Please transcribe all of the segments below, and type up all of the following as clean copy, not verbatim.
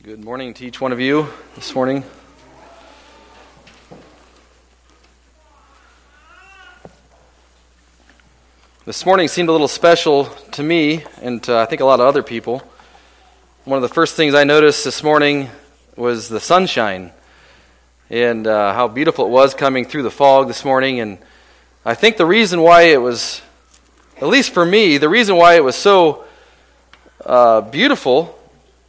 Good morning to each one of you this morning. This morning seemed a little special to me and to, I think, a lot of other people. One of the first things I noticed this morning was the sunshine and how beautiful it was coming through the fog this morning. And I think the reason why it was, at least for me, the reason why it was so beautiful,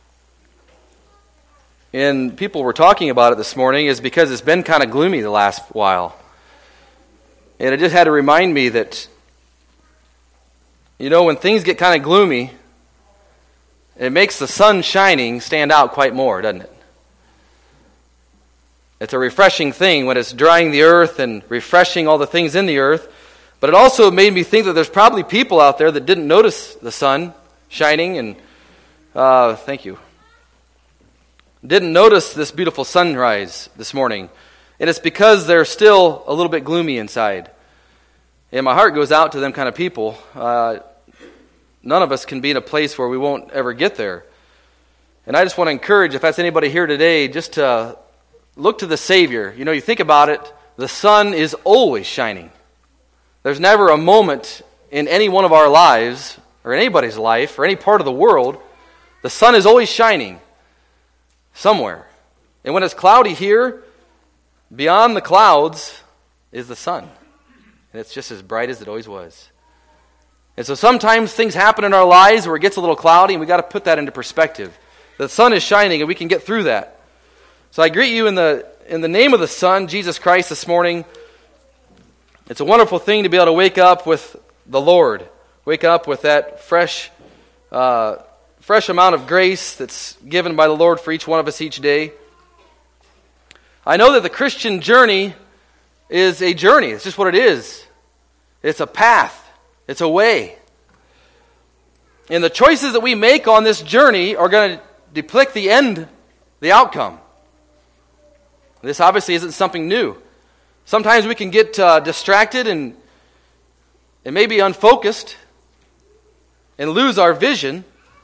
and people were talking about it this morning, is because it's been kind of gloomy the last while. And it just had to remind me that, you know, when things get kind of gloomy, it makes the sun shining stand out quite more, doesn't it? It's a refreshing thing when it's drying the earth and refreshing all the things in the earth. But it also made me think that there's probably people out there that didn't notice the sun shining and, thank you, didn't notice this beautiful sunrise this morning. And it's because they're still a little bit gloomy inside. And my heart goes out to them kind of people. None of us can be in a place where we won't ever get there. And I just want to encourage, if that's anybody here today, just to look to the Savior. You know, you think about it, the sun is always shining. There's never a moment in any one of our lives, or anybody's life, or any part of the world, the sun is always shining somewhere. And when it's cloudy here, beyond the clouds is the sun. And it's just as bright as it always was. And so sometimes things happen in our lives where it gets a little cloudy, and we got to put that into perspective. The sun is shining, and we can get through that. So I greet you in the name of the Son, Jesus Christ, this morning. It's a wonderful thing to be able to wake up with the Lord. Wake up with that fresh amount of grace that's given by the Lord for each one of us each day. I know that the Christian journey is a journey. It's just what it is. It's a path. It's a way. And the choices that we make on this journey are going to depict the end, the outcome. This obviously isn't something new. Sometimes we can get distracted and maybe unfocused and lose our vision.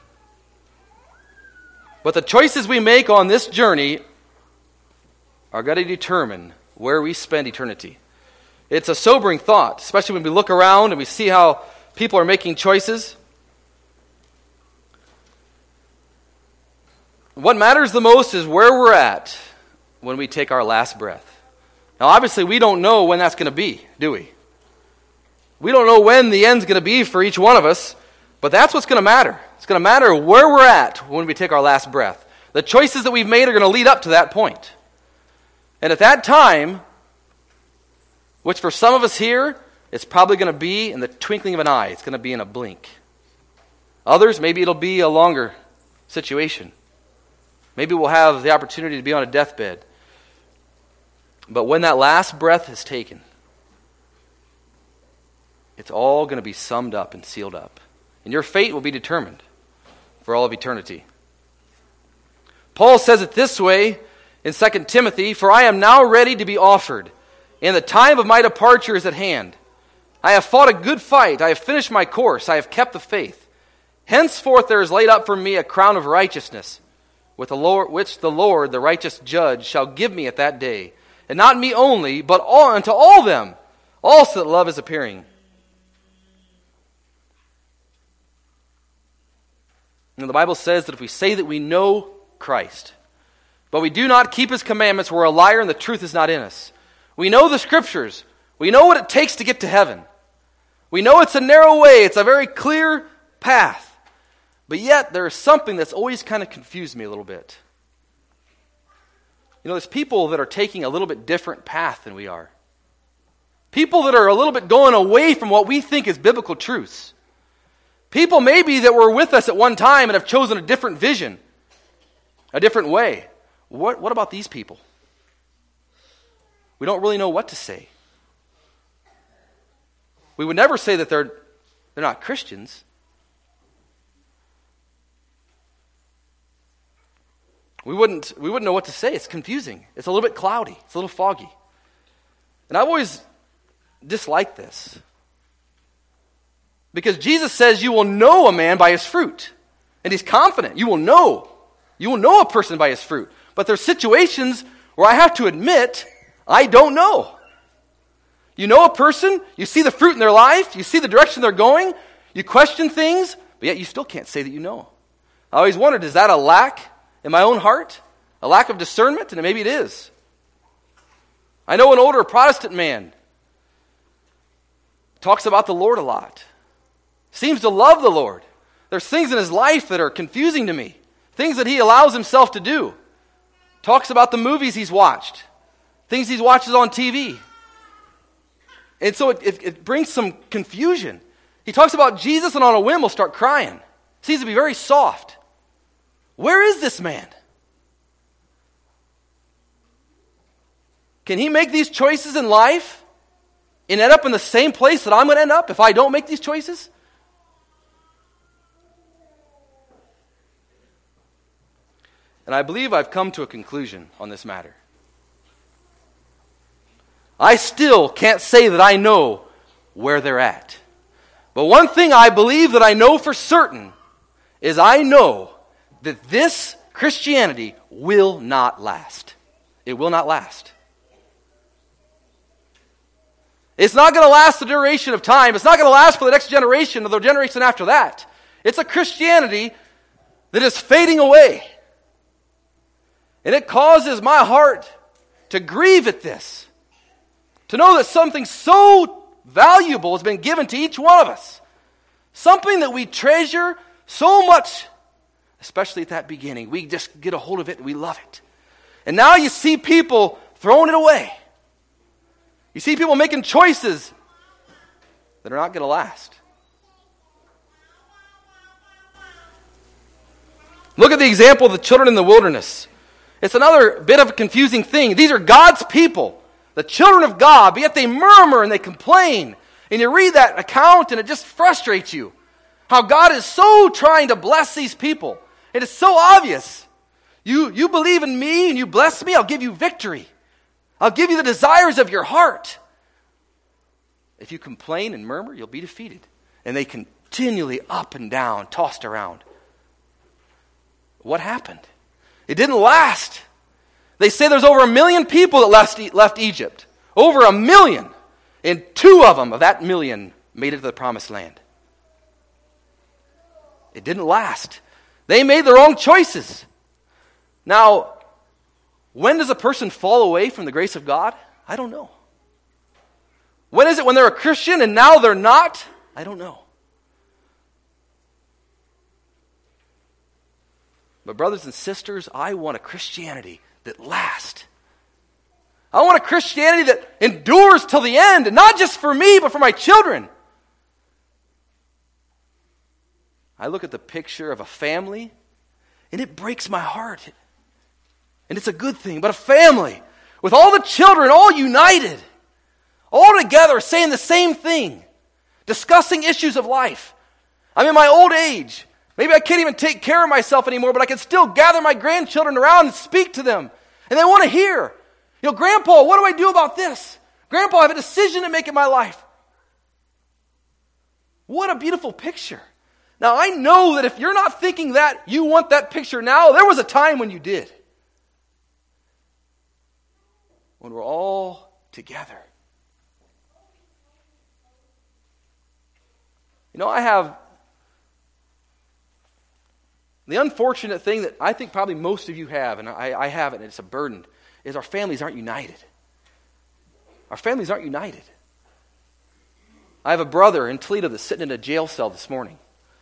But the choices we make on this journey are going to determine where we spend eternity. It's a sobering thought, especially when we look around and we see how people are making choices. What matters the most is where we're at when we take our last breath. Now, obviously, we don't know when that's going to be, do we? We don't know when the end's going to be for each one of us, but that's what's going to matter. It's going to matter where we're at when we take our last breath. The choices that we've made are going to lead up to that point. And at that time, which for some of us here, it's probably going to be in the twinkling of an eye. It's going to be in a blink. Others, maybe it'll be a longer situation. Maybe we'll have the opportunity to be on a deathbed. But when that last breath is taken, it's all going to be summed up and sealed up. And your fate will be determined for all of eternity. Paul says it this way in 2 Timothy, "For I am now ready to be offered, and the time of my departure is at hand. I have fought a good fight, I have finished my course, I have kept the faith. Henceforth there is laid up for me a crown of righteousness, which the Lord, the righteous judge, shall give me at that day. And not me only, but unto all them also that love is appearing." And the Bible says that if we say that we know Christ, but we do not keep His commandments, we're a liar and the truth is not in us. We know the Scriptures. We know what it takes to get to heaven. We know it's a narrow way. It's a very clear path. But yet, there is something that's always kind of confused me a little bit. You know, there's people that are taking a little bit different path than we are. People that are a little bit going away from what we think is biblical truths. People maybe that were with us at one time and have chosen a different vision, a different way. What about these people? We don't really know what to say. We would never say that they're not Christians. We wouldn't know what to say. It's confusing. It's a little bit cloudy. It's a little foggy. And I've always disliked this. Because Jesus says you will know a man by his fruit. And He's confident. You will know. You will know a person by his fruit. But there's situations where I have to admit, I don't know. You know a person, you see the fruit in their life, you see the direction they're going, you question things, but yet you still can't say that you know. I always wondered, is that a lack in my own heart? A lack of discernment? And maybe it is. I know an older Protestant man talks about the Lord a lot. Seems to love the Lord. There's things in his life that are confusing to me. Things that he allows himself to do. Talks about the movies he's watched. Things he watches on TV. And so it brings some confusion. He talks about Jesus and on a whim will start crying. Seems to be very soft. Where is this man? Can he make these choices in life and end up in the same place that I'm going to end up if I don't make these choices? And I believe I've come to a conclusion on this matter. I still can't say that I know where they're at. But one thing I believe that I know for certain is I know that this Christianity will not last. It will not last. It's not going to last the duration of time. It's not going to last for the next generation or the generation after that. It's a Christianity that is fading away. And it causes my heart to grieve at this. To know that something so valuable has been given to each one of us. Something that we treasure so much, especially at that beginning. We just get a hold of it and we love it. And now you see people throwing it away. You see people making choices that are not going to last. Look at the example of the children in the wilderness. It's another bit of a confusing thing. These are God's people, the children of God, but yet they murmur and they complain. And you read that account and it just frustrates you. How God is so trying to bless these people. It is so obvious. You believe in me and you bless me, I'll give you victory. I'll give you the desires of your heart. If you complain and murmur, you'll be defeated. And they continually up and down, tossed around. What happened? It didn't last. They say there's over 1 million people that left Egypt. Over 1 million. And 2 of them, of that 1 million, made it to the promised land. It didn't last. They made their own choices. Now, when does a person fall away from the grace of God? I don't know. When is it when they're a Christian and now they're not? I don't know. But brothers and sisters, I want a Christianity that lasts. I want a Christianity that endures till the end, and not just for me, but for my children. I look at the picture of a family, and it breaks my heart. And it's a good thing, but a family with all the children all united, all together saying the same thing, discussing issues of life. I'm in my old age. Maybe I can't even take care of myself anymore, but I can still gather my grandchildren around and speak to them. And they want to hear. You know, Grandpa, what do I do about this? Grandpa, I have a decision to make in my life. What a beautiful picture. Now, I know that if you're not thinking that you want that picture now, there was a time when you did. When we're all together. You know, I have the unfortunate thing that I think probably most of you have, and I have it, and it's a burden, is our families aren't united. Our families aren't united. I have a brother in Toledo that's sitting in a jail cell this morning.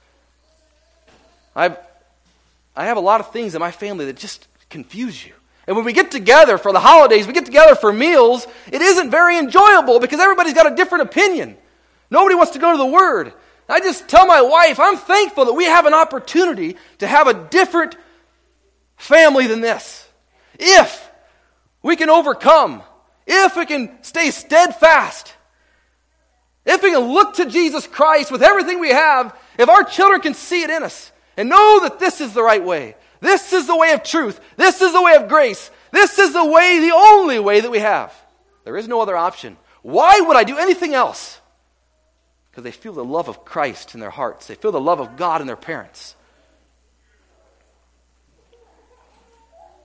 I have a lot of things in my family that just confuse you. And when we get together for the holidays, we get together for meals, it isn't very enjoyable because everybody's got a different opinion. Nobody wants to go to the Word. I just tell my wife, I'm thankful that we have an opportunity to have a different family than this. If we can overcome, if we can stay steadfast, if we can look to Jesus Christ with everything we have, if our children can see it in us and know that this is the right way, this is the way of truth, this is the way of grace, this is the way, the only way that we have. There is no other option. Why would I do anything else? Because they feel the love of Christ in their hearts. They feel the love of God in their parents.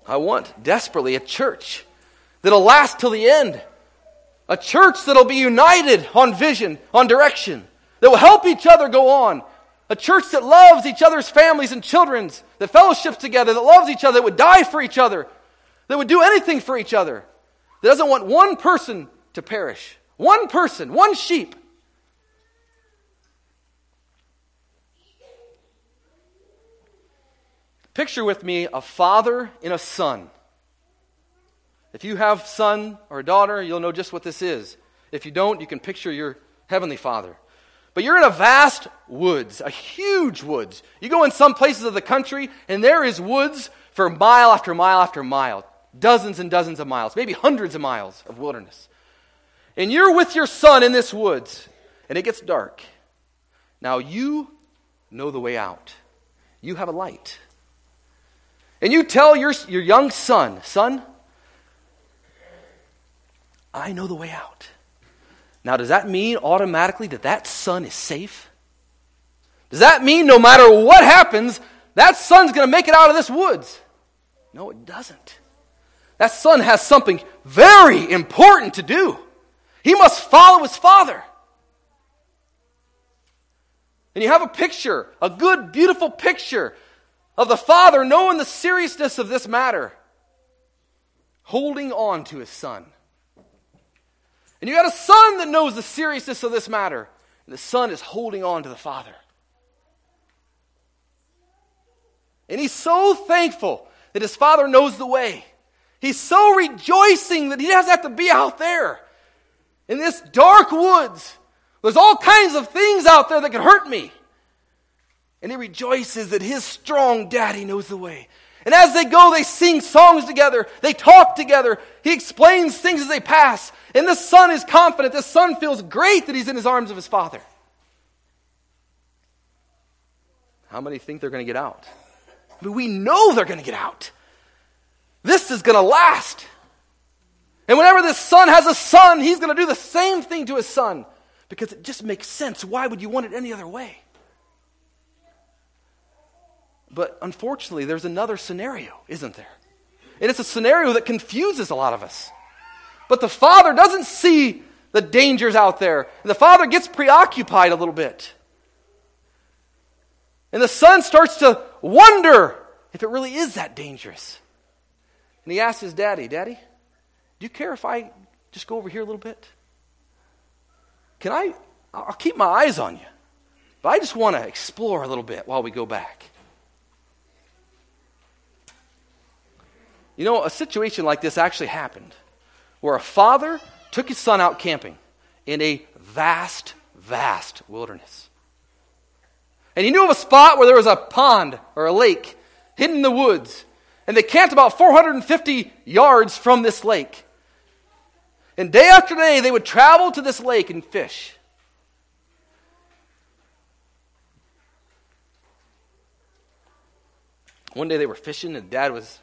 I want desperately a church that'll last till the end. A church that'll be united on vision, on direction, that will help each other go on. A church that loves each other's families and children, that fellowships together, that loves each other, that would die for each other, that would do anything for each other, that doesn't want one person to perish. One person, one sheep. Picture with me a father and a son. If you have a son or a daughter, you'll know just what this is. If you don't, you can picture your heavenly Father. But you're in a vast woods, a huge woods. You go in some places of the country, and there is woods for mile after mile after mile. Dozens and dozens of miles, maybe hundreds of miles of wilderness. And you're with your son in this woods, and it gets dark. Now you know the way out. You have a light. And you tell your young son, son, I know the way out. Now, does that mean automatically that son is safe? Does that mean no matter what happens, that son's going to make it out of this woods? No, it doesn't. That son has something very important to do. He must follow his father. And you have a picture, a good, beautiful picture of the father knowing the seriousness of this matter, holding on to his son. And you got a son that knows the seriousness of this matter, and the son is holding on to the father. And he's so thankful that his father knows the way. He's so rejoicing that he doesn't have to be out there in this dark woods. There's all kinds of things out there that can hurt me. And he rejoices that his strong daddy knows the way. And as they go, they sing songs together. They talk together. He explains things as they pass. And the son is confident. The son feels great that he's in his arms of his father. How many think they're going to get out? I mean, we know they're going to get out. This is going to last. And whenever this son has a son, he's going to do the same thing to his son. Because it just makes sense. Why would you want it any other way? But unfortunately, there's another scenario, isn't there? And it's a scenario that confuses a lot of us. But the father doesn't see the dangers out there. And the father gets preoccupied a little bit. And the son starts to wonder if it really is that dangerous. And he asks his daddy, Daddy, do you care if I just go over here a little bit? I'll keep my eyes on you. But I just want to explore a little bit while we go back. You know, a situation like this actually happened, where a father took his son out camping in a vast, vast wilderness. And he knew of a spot where there was a pond or a lake hidden in the woods. And they camped about 450 yards from this lake. And day after day, they would travel to this lake and fish. One day they were fishing, and Dad was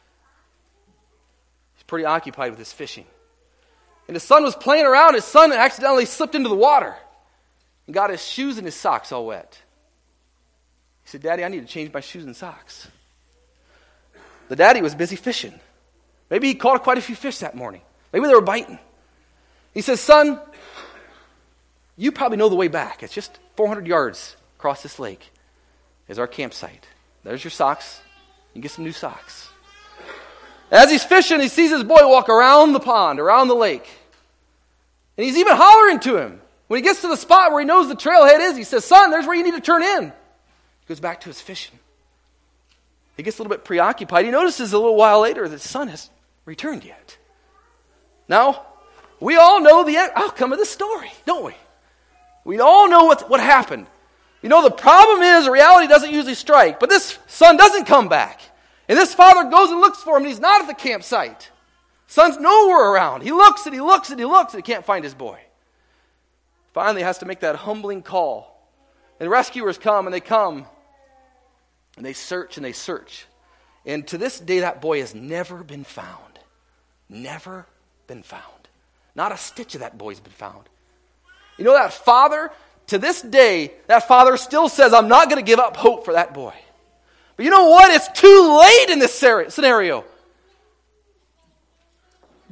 pretty occupied with his fishing. And his son was playing around. His son accidentally slipped into the water and got his shoes and his socks all wet. He said, Daddy, I need to change my shoes and socks. The daddy was busy fishing. Maybe he caught quite a few fish that morning. Maybe they were biting. He says, Son, you probably know the way back. It's just 400 yards across this lake is our campsite. There's your socks. You can get some new socks. As he's fishing, he sees his boy walk around the pond, around the lake. And he's even hollering to him. When he gets to the spot where he knows the trailhead is, he says, Son, there's where you need to turn in. He goes back to his fishing. He gets a little bit preoccupied. He notices a little while later that his son hasn't returned yet. Now, we all know the outcome of this story, don't we? We all know what happened. You know, the problem is reality doesn't usually strike. But this son doesn't come back. And this father goes and looks for him, and he's not at the campsite. Son's nowhere around. He looks and he looks and he looks, and he can't find his boy. Finally, he has to make that humbling call. And rescuers come, and they come. And they search and they search. And to this day, that boy has never been found. Never been found. Not a stitch of that boy's been found. You know, that father, to this day, that father still says, I'm not going to give up hope for that boy. But you know what? It's too late in this scenario.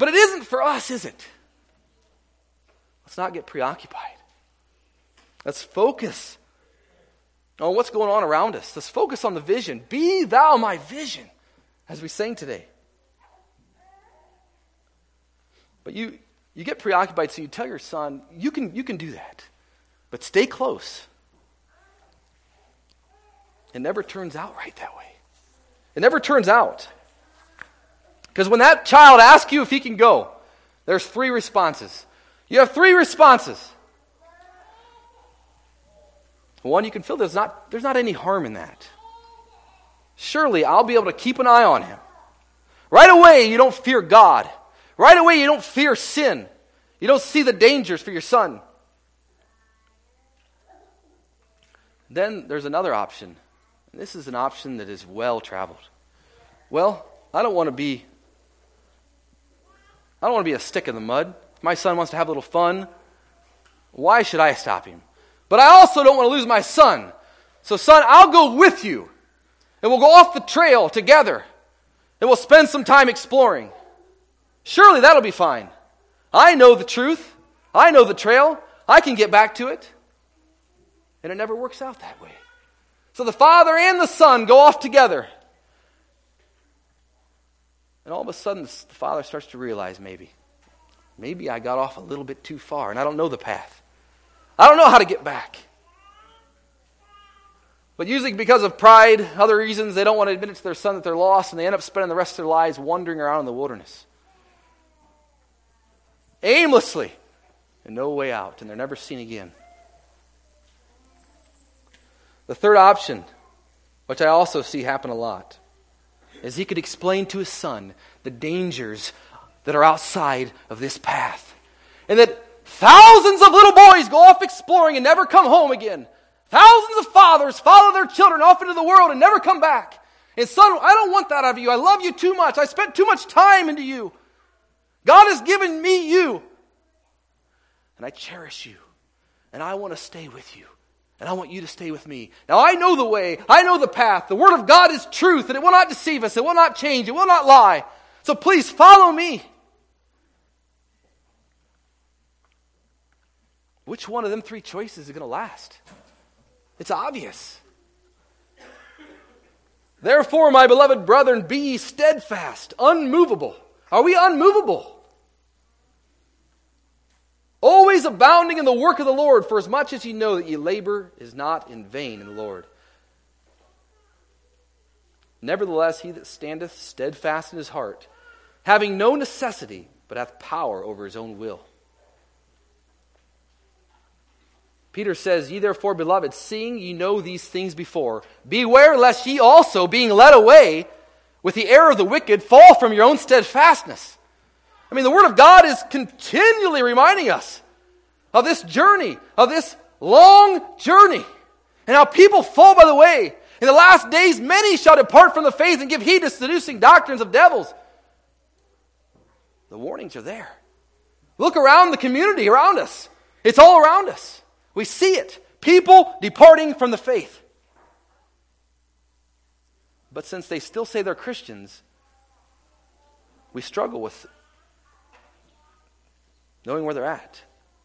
But it isn't for us, is it? Let's not get preoccupied. Let's focus on what's going on around us. Let's focus on the vision. Be thou my vision, as we sang today. But you get preoccupied, so you tell your son, you can do that. But stay close. It never turns out right that way. It never turns out. Because when that child asks you if he can go, there's 3 responses. You have 3 responses. One, you can feel there's not any harm in that. Surely I'll be able to keep an eye on him. Right away, you don't fear God. Right away, you don't fear sin. You don't see the dangers for your son. Then there's another option. And this is an option that is well traveled. Well, I don't want to be a stick in the mud. If my son wants to have a little fun, why should I stop him? But I also don't want to lose my son. So son, I'll go with you. And we'll go off the trail together. And we'll spend some time exploring. Surely that'll be fine. I know the truth. I know the trail. I can get back to it. And it never works out that way. So the father and the son go off together. And all of a sudden, the father starts to realize maybe I got off a little bit too far, and I don't know the path. I don't know how to get back. But usually because of pride, other reasons, they don't want to admit it to their son that they're lost, and they end up spending the rest of their lives wandering around in the wilderness. Aimlessly, and no way out, and they're never seen again. The third option, which I also see happen a lot, is he could explain to his son the dangers that are outside of this path. And that thousands of little boys go off exploring and never come home again. Thousands of fathers follow their children off into the world and never come back. And son, I don't want that out of you. I love you too much. I spent too much time into you. God has given me you. And I cherish you. And I want to stay with you. And I want you to stay with me. Now I know the way. I know the path. The Word of God is truth, and it will not deceive us. It will not change. It will not lie. So please follow me. Which one of them 3 choices is going to last? It's obvious. Therefore, my beloved brethren, be ye steadfast, unmovable. Are we unmovable? Always abounding in the work of the Lord, for as much as ye know that ye labor is not in vain in the Lord. Nevertheless, he that standeth steadfast in his heart, having no necessity, but hath power over his own will. Peter says, Ye therefore, beloved, seeing ye know these things before, beware lest ye also, being led away with the error of the wicked, fall from your own steadfastness. I mean, the Word of God is continually reminding us of this journey, of this long journey, and how people fall by the way. In the last days, many shall depart from the faith and give heed to seducing doctrines of devils. The warnings are there. Look around the community around us. It's all around us. We see it. People departing from the faith. But since they still say they're Christians, we struggle with knowing where they're at.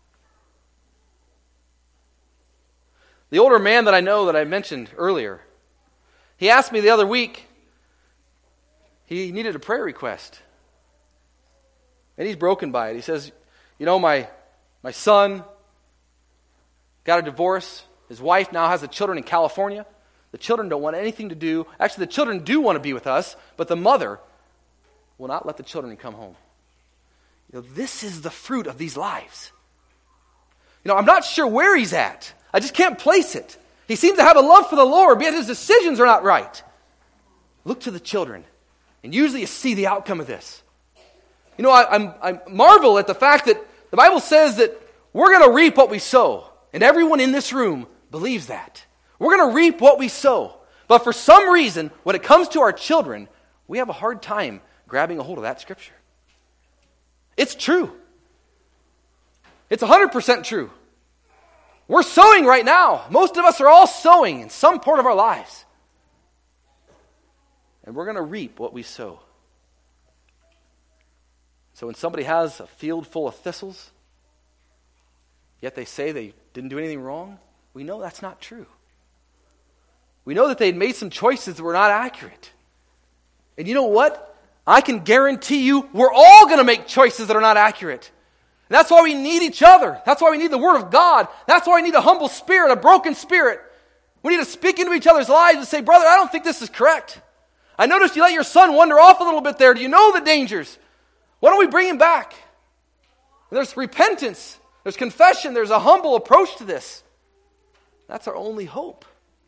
The older man that I know that I mentioned earlier, he asked me the other week, he needed a prayer request. And he's broken by it. He says, my son got a divorce. His wife now has the children in California. The children don't want anything to do. Actually, the children do want to be with us, but the mother will not let the children come home. This is the fruit of these lives. I'm not sure where he's at. I just can't place it. He seems to have a love for the Lord, but yet his decisions are not right. Look to the children, and usually you see the outcome of this. I marvel at the fact that the Bible says that we're going to reap what we sow. And everyone in this room believes that. We're going to reap what we sow. But for some reason, when it comes to our children, we have a hard time grabbing a hold of that scripture. It's true. It's 100% true. We're sowing right now. Most of us are all sowing in some part of our lives. And we're going to reap what we sow. So when somebody has a field full of thistles, yet they say they didn't do anything wrong, we know that's not true. We know that they'd made some choices that were not accurate. And you know what? I can guarantee you we're all going to make choices that are not accurate. And that's why we need each other. That's why we need the Word of God. That's why we need a humble spirit, a broken spirit. We need to speak into each other's lives and say, brother, I don't think this is correct. I noticed you let your son wander off a little bit there. Do you know the dangers? Why don't we bring him back? There's repentance. There's confession. There's a humble approach to this. That's our only hope.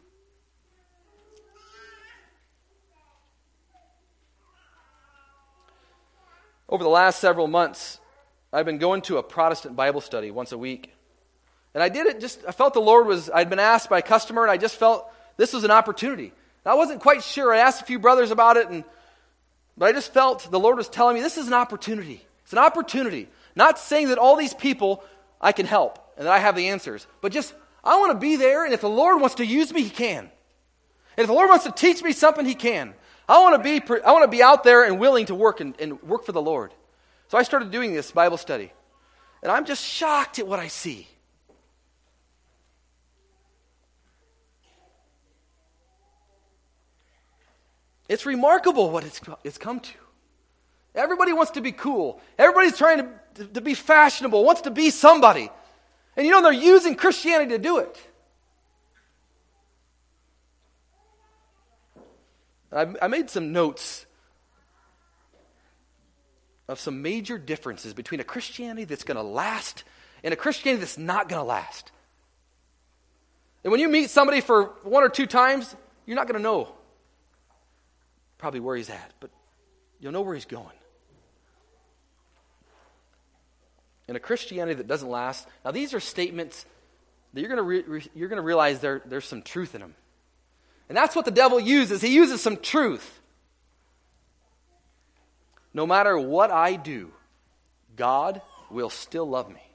Over the last several months, I've been going to a Protestant Bible study once a week. And I did it I felt the Lord I'd been asked by a customer, and I just felt this was an opportunity. I wasn't quite sure. I asked a few brothers about it, but I just felt the Lord was telling me this is an opportunity. It's an opportunity. Not saying that all these people I can help and that I have the answers, but just I want to be there, and if the Lord wants to use me, He can. And if the Lord wants to teach me something, He can. I want to be out there and willing to work and work for the Lord. So I started doing this Bible study, and I'm just shocked at what I see. It's remarkable what it's come to. Everybody wants to be cool. Everybody's trying to be fashionable, wants to be somebody. And you know, they're using Christianity to do it. I made some notes of some major differences between a Christianity that's going to last and a Christianity that's not going to last. And when you meet somebody for one or two times, you're not going to know probably where he's at, but you'll know where he's going. In a Christianity that doesn't last, now these are statements that you're going to realize there's some truth in them. And that's what the devil uses. He uses some truth. No matter what I do, God will still love me.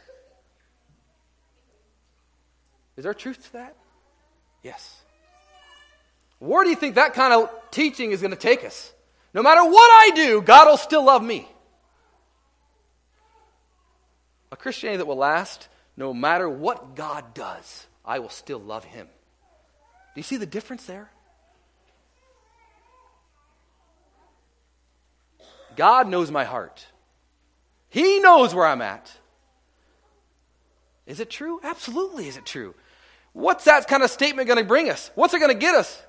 Is there truth to that? Yes. Where do you think that kind of teaching is going to take us? No matter what I do, God will still love me. A Christianity that will last, no matter what God does, I will still love Him. Do you see the difference there? God knows my heart. He knows where I'm at. Is it true? Absolutely, is it true? What's that kind of statement going to bring us? What's it going to get us?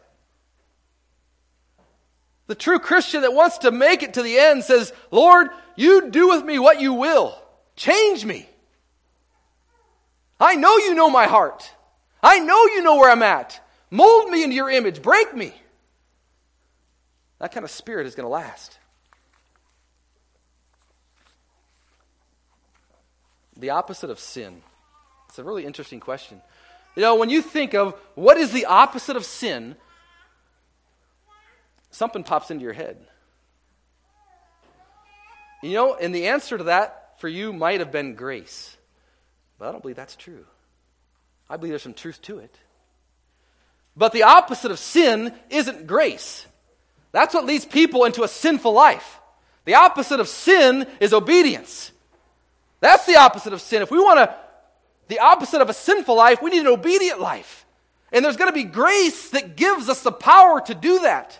The true Christian that wants to make it to the end says, Lord, you do with me what you will. Change me. I know you know my heart. I know you know where I'm at. Mold me into your image. Break me. That kind of spirit is going to last. The opposite of sin. It's a really interesting question. You know, when you think of what is the opposite of sin, something pops into your head. You know, and the answer to that for you might have been grace. But I don't believe that's true. I believe there's some truth to it. But the opposite of sin isn't grace. That's what leads people into a sinful life. The opposite of sin is obedience. That's the opposite of sin. If we want the opposite of a sinful life, we need an obedient life. And there's going to be grace that gives us the power to do that.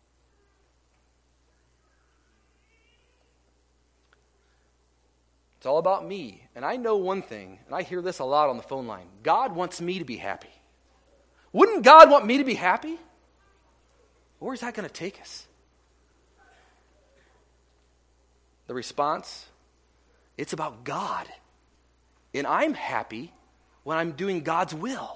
It's all about me. And I know one thing, and I hear this a lot on the phone line. God wants me to be happy. Wouldn't God want me to be happy? Where is that going to take us? The response, it's about God. And I'm happy when I'm doing God's will.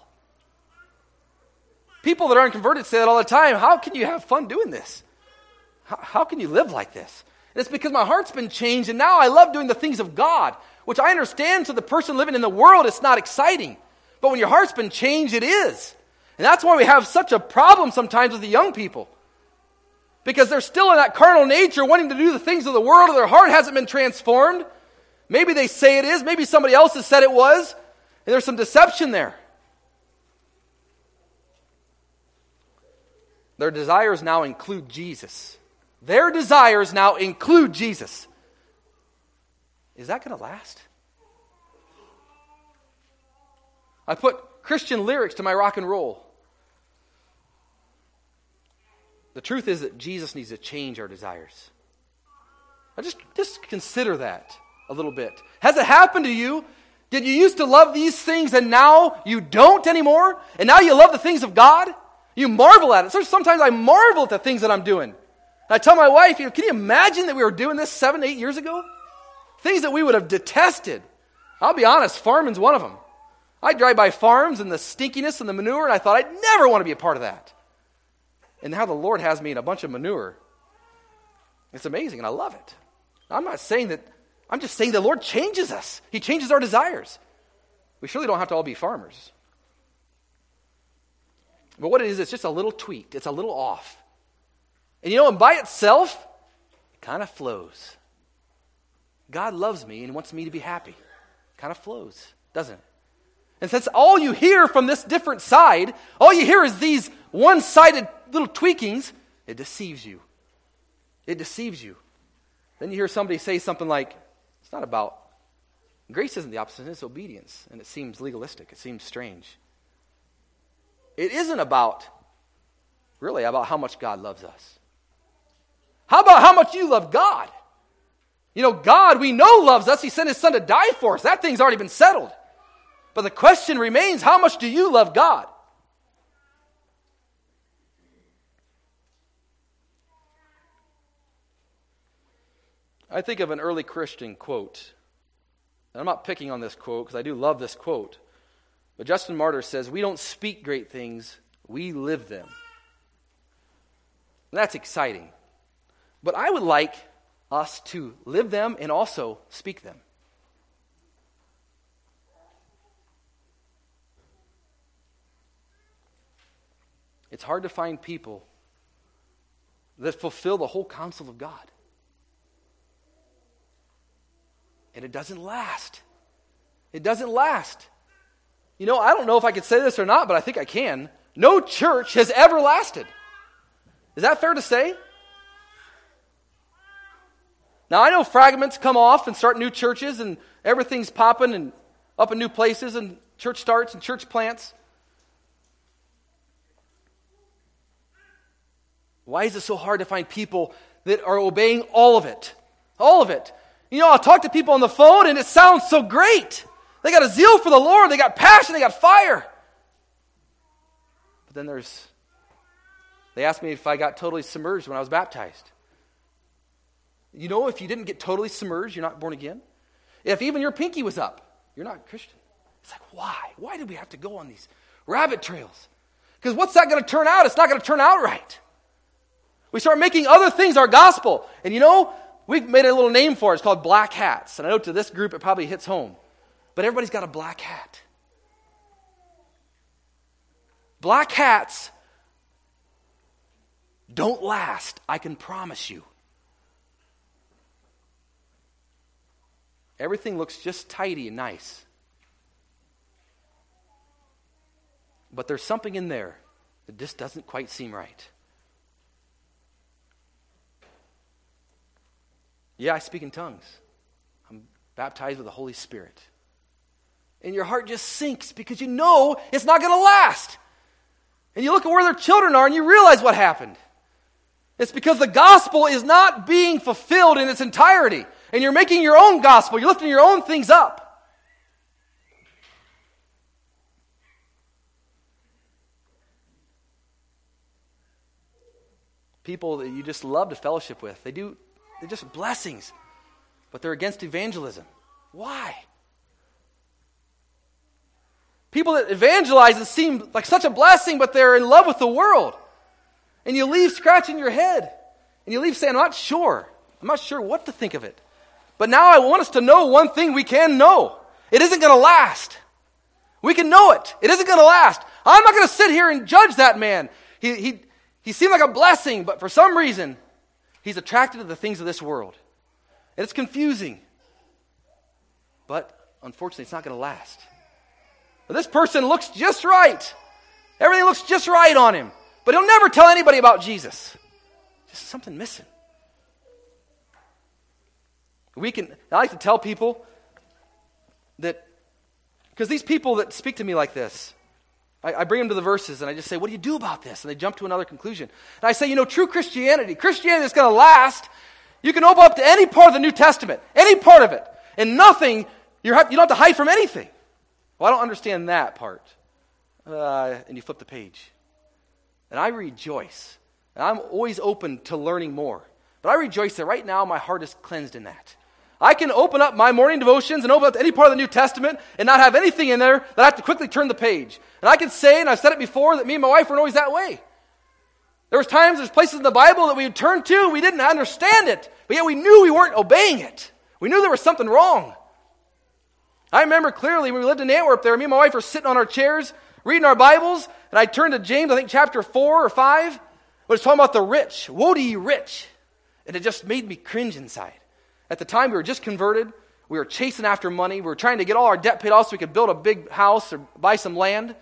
People that aren't converted say that all the time. How can you have fun doing this? How can you live like this? And it's because my heart's been changed, and now I love doing the things of God, which I understand to the person living in the world, it's not exciting. But when your heart's been changed, it is. And that's why we have such a problem sometimes with the young people. Because they're still in that carnal nature, wanting to do the things of the world, and their heart hasn't been transformed. Maybe they say it is. Maybe somebody else has said it was. And there's some deception there. Their desires now include Jesus. Their desires now include Jesus. is that going to last? I put Christian lyrics to my rock and roll. The truth is that Jesus needs to change our desires. Now just consider that a little bit. Has it happened to you? Did you used to love these things and now you don't anymore? And now you love the things of God? You marvel at it. So sometimes I marvel at the things that I'm doing. And I tell my wife, can you imagine that we were doing this 7, 8 years ago? Things that we would have detested. I'll be honest, farming's one of them. I drive by farms and the stinkiness and the manure, and I thought I'd never want to be a part of that. And now the Lord has me in a bunch of manure. It's amazing, and I love it. I'm not saying that, I'm just saying the Lord changes us. He changes our desires. We surely don't have to all be farmers. But what it is, it's just a little tweaked. It's a little off. And by itself, it kind of flows. God loves me and wants me to be happy. It kind of flows, doesn't it? And since all you hear from this different side, all you hear is these one-sided little tweakings, it deceives you. It deceives you. Then you hear somebody say something like, it's not about, grace isn't the opposite, it's obedience. And it seems legalistic, it seems strange. It isn't really about how much God loves us. How about how much you love God? God, we know, loves us. He sent His Son to die for us. That thing's already been settled. But the question remains, how much do you love God? I think of an early Christian quote. And I'm not picking on this quote because I do love this quote. But Justin Martyr says, we don't speak great things, we live them. And that's exciting. But I would like us to live them and also speak them. It's hard to find people that fulfill the whole counsel of God. And it doesn't last. It doesn't last. I don't know if I could say this or not, but I think I can. No church has ever lasted. Is that fair to say? Now, I know fragments come off and start new churches, and everything's popping and up in new places, and church starts and church plants. Why is it so hard to find people that are obeying all of it? All of it. I'll talk to people on the phone, and it sounds so great. They got a zeal for the Lord. They got passion. They got fire. But then they asked me if I got totally submerged when I was baptized. If you didn't get totally submerged, you're not born again. If even your pinky was up, you're not a Christian. It's like, why? Why do we have to go on these rabbit trails? Because what's that going to turn out? It's not going to turn out right. We start making other things our gospel. And we've made a little name for it. It's called black hats. And I know to this group it probably hits home. But everybody's got a black hat. Black hats don't last, I can promise you. Everything looks just tidy and nice. But there's something in there that just doesn't quite seem right. Yeah, I speak in tongues. I'm baptized with the Holy Spirit. And your heart just sinks because you know it's not going to last. And you look at where their children are and you realize what happened. It's because the gospel is not being fulfilled in its entirety. And you're making your own gospel. You're lifting your own things up. People that you just love to fellowship with. They're just blessings. But they're against evangelism. Why? People that evangelize and seem like such a blessing, but they're in love with the world. And you leave scratching your head. And you leave saying, I'm not sure what to think of it. But now I want us to know one thing we can know. It isn't going to last. We can know it. It isn't going to last. I'm not going to sit here and judge that man. He seemed like a blessing, but for some reason, he's attracted to the things of this world. And it's confusing. But unfortunately, it's not going to last. But this person looks just right. Everything looks just right on him. But he'll never tell anybody about Jesus. Just something missing. I like to tell people that, because these people that speak to me like this, I bring them to the verses and I just say, what do you do about this? And they jump to another conclusion. And I say, true Christianity that's going to last, you can open up to any part of the New Testament, any part of it, and nothing, you don't have to hide from anything. Well, I don't understand that part. And you flip the page. And I rejoice. And I'm always open to learning more. But I rejoice that right now my heart is cleansed in that. I can open up my morning devotions and open up to any part of the New Testament and not have anything in there that I have to quickly turn the page. And I can say, and I've said it before, that me and my wife weren't always that way. There's places in the Bible that we would turn to and we didn't understand it, but yet we knew we weren't obeying it. We knew there was something wrong. I remember clearly when we lived in Antwerp there, me and my wife were sitting on our chairs, reading our Bibles, and I turned to James, I think chapter 4 or 5, but it's talking about the rich. Woe to ye rich. And it just made me cringe inside. At the time, we were just converted. We were chasing after money. We were trying to get all our debt paid off so we could build a big house or buy some land.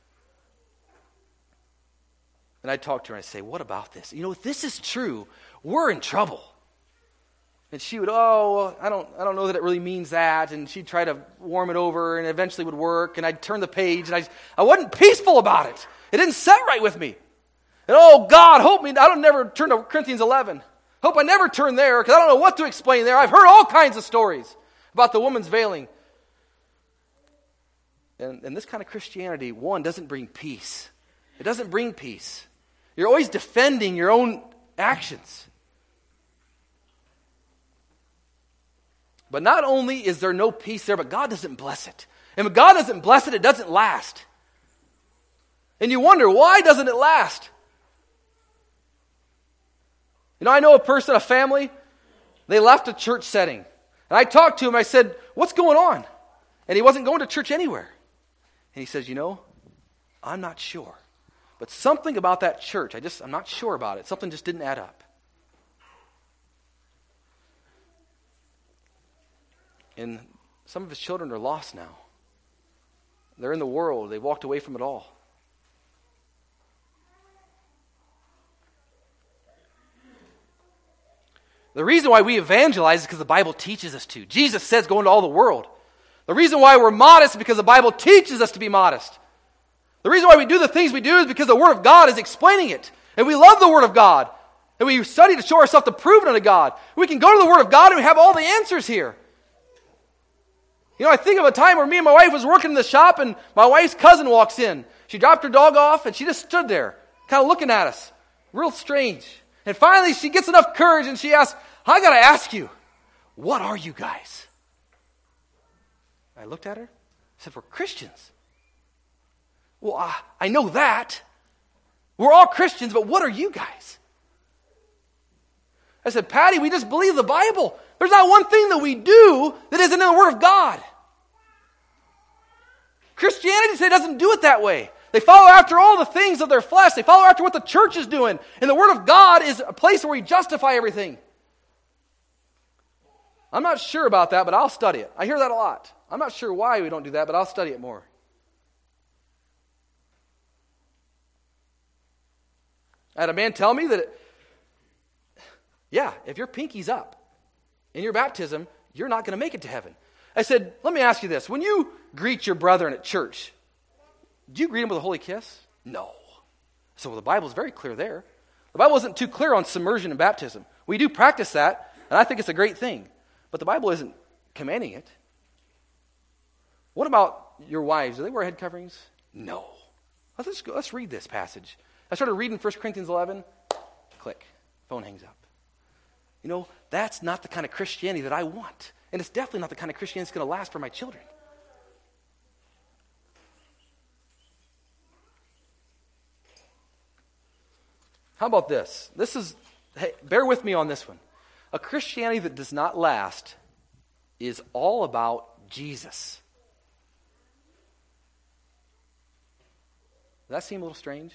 And I'd talk to her and I'd say, what about this? If this is true, we're in trouble. And she would, I don't know that it really means that. And she'd try to warm it over and eventually would work. And I'd turn the page and I wasn't peaceful about it. It didn't set right with me. And God, help me. I don't never turn to Corinthians 11. Hope I never turn there because I don't know what to explain there. I've heard all kinds of stories about the woman's veiling. And this kind of Christianity, one, doesn't bring peace. It doesn't bring peace. You're always defending your own actions. But not only is there no peace there, but God doesn't bless it. And when God doesn't bless it, it doesn't last. And you wonder, why doesn't it last? I know a family, they left a church setting. And I talked to him, I said, what's going on? And he wasn't going to church anywhere. And he says, I'm not sure. But something about that church, I'm not sure about it. Something just didn't add up. And some of his children are lost now. They're in the world. They walked away from it all. The reason why we evangelize is because the Bible teaches us to. Jesus says go into all the world. The reason why we're modest is because the Bible teaches us to be modest. The reason why we do the things we do is because the Word of God is explaining it. And we love the Word of God. And we study to show ourselves to prove it unto God. We can go to the Word of God and we have all the answers here. I think of a time where me and my wife was working in the shop and my wife's cousin walks in. She dropped her dog off and she just stood there, kind of looking at us. Real strange. And finally she gets enough courage and she asks, I got to ask you, what are you guys? I looked at her, I said, we're Christians. Well, I know that. We're all Christians, but what are you guys? I said, Patty, we just believe the Bible. There's not one thing that we do that isn't in the Word of God. Christianity today doesn't do it that way. They follow after all the things of their flesh. They follow after what the church is doing. And the Word of God is a place where we justify everything. I'm not sure about that, but I'll study it. I hear that a lot. I'm not sure why we don't do that, but I'll study it more. I had a man tell me that, if your pinky's up in your baptism, you're not going to make it to heaven. I said, let me ask you this. When you greet your brethren at church, do you greet them with a holy kiss? No. So the Bible's very clear there. The Bible isn't too clear on submersion and baptism. We do practice that, and I think it's a great thing. But the Bible isn't commanding it. What about your wives? Do they wear head coverings? No. Let's read this passage. I started reading 1 Corinthians 11. Click. Phone hangs up. That's not the kind of Christianity that I want. And it's definitely not the kind of Christianity that's going to last for my children. How about this? Bear with me on this one. A Christianity that does not last is all about Jesus. Does that seem a little strange?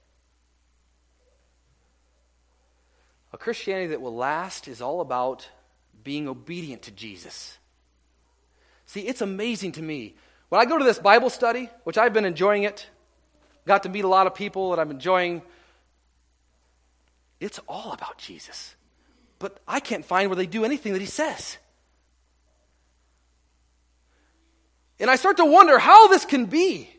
A Christianity that will last is all about being obedient to Jesus. See, it's amazing to me. When I go to this Bible study, which I've been enjoying it, got to meet a lot of people that I'm enjoying, it's all about Jesus. But I can't find where they do anything that he says. And I start to wonder how this can be.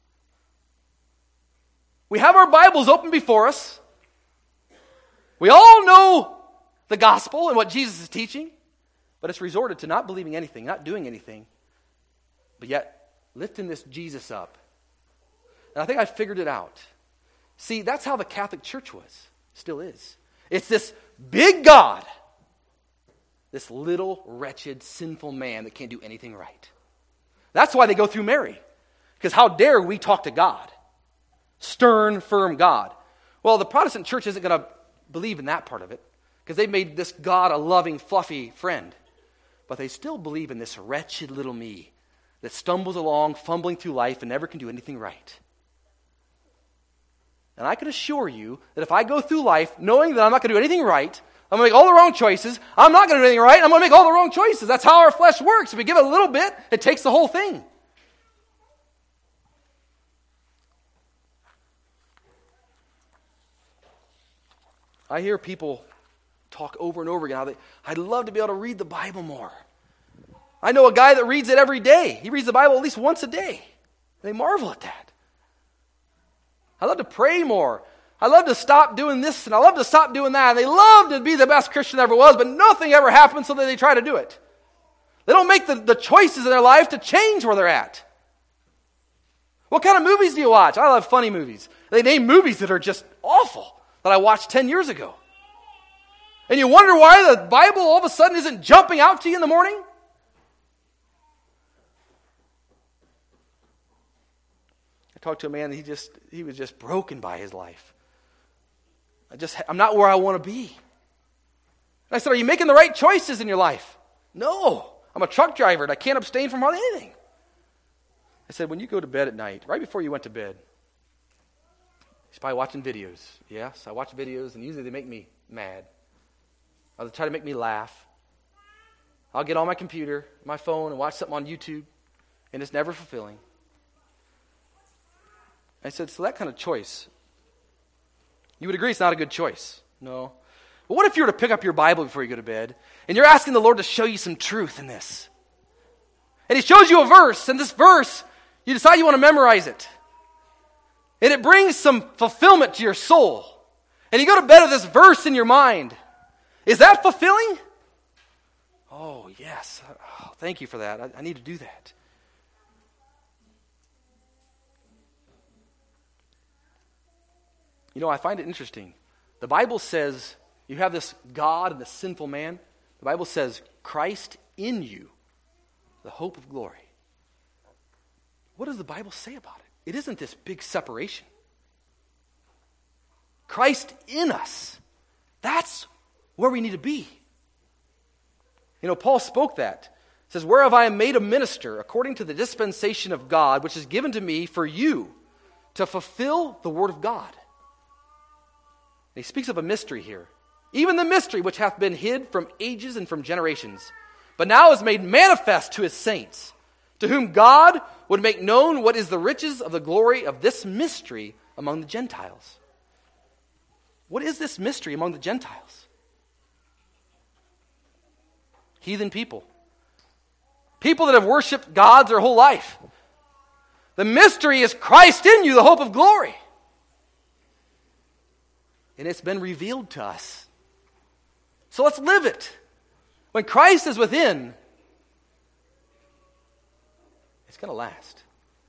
We have our Bibles open before us. We all know the gospel and what Jesus is teaching, but it's resorted to not believing anything, not doing anything, but yet lifting this Jesus up. And I think I figured it out. See, that's how the Catholic Church was, still is. It's this big God, this little, wretched, sinful man that can't do anything right. That's why they go through Mary. Because how dare we talk to God? Stern, firm God. Well, the Protestant church isn't going to believe in that part of it, because they've made this God a loving, fluffy friend. But they still believe in this wretched little me that stumbles along, fumbling through life and never can do anything right. And I can assure you that if I go through life knowing that I'm not going to do anything right, I'm going to make all the wrong choices, I'm not going to do anything right, I'm going to make all the wrong choices. That's how our flesh works. If we give it a little bit, it takes the whole thing. I hear people talk over and over again how I'd love to be able to read the Bible more. I know a guy that reads it every day. He reads the Bible at least once a day. They marvel at that. I love to pray more. I love to stop doing this and I love to stop doing that. And they love to be the best Christian there ever was, but nothing ever happens so that they try to do it. They don't make the choices in their life to change where they're at. What kind of movies do you watch? I love funny movies. They name movies that are just awful that I watched 10 years ago. And you wonder why the Bible all of a sudden isn't jumping out to you in the morning? I talked to a man, he was just broken by his life. I'm not where I want to be. And I said, are you making the right choices in your life? No. I'm a truck driver and I can't abstain from hardly anything. I said, when you go to bed at night, right before you went to bed, he's probably watching videos. Yes, I watch videos and usually they make me mad. Or they try to make me laugh. I'll get on my computer, my phone, and watch something on YouTube, and it's never fulfilling. I said, so that kind of choice, you would agree it's not a good choice? No. But what if you were to pick up your Bible before you go to bed, and you're asking the Lord to show you some truth in this? And He shows you a verse, and this verse, you decide you want to memorize it. And it brings some fulfillment to your soul. And you go to bed with this verse in your mind. Is that fulfilling? Oh, yes. Oh, thank you for that. I need to do that. You know, I find it interesting. The Bible says you have this God and this sinful man. The Bible says Christ in you, the hope of glory. What does the Bible say about it? It isn't this big separation. Christ in us. That's where we need to be. You know, Paul spoke that. It says, whereof I am made a minister according to the dispensation of God, which is given to me for you to fulfill the word of God. And he speaks of a mystery here. Even the mystery which hath been hid from ages and from generations, but now is made manifest to his saints, to whom God would make known what is the riches of the glory of this mystery among the Gentiles. What is this mystery among the Gentiles? Heathen people. People that have worshiped gods their whole life. The mystery is Christ in you, the hope of glory. And it's been revealed to us. So let's live it. When Christ is within, it's going to last.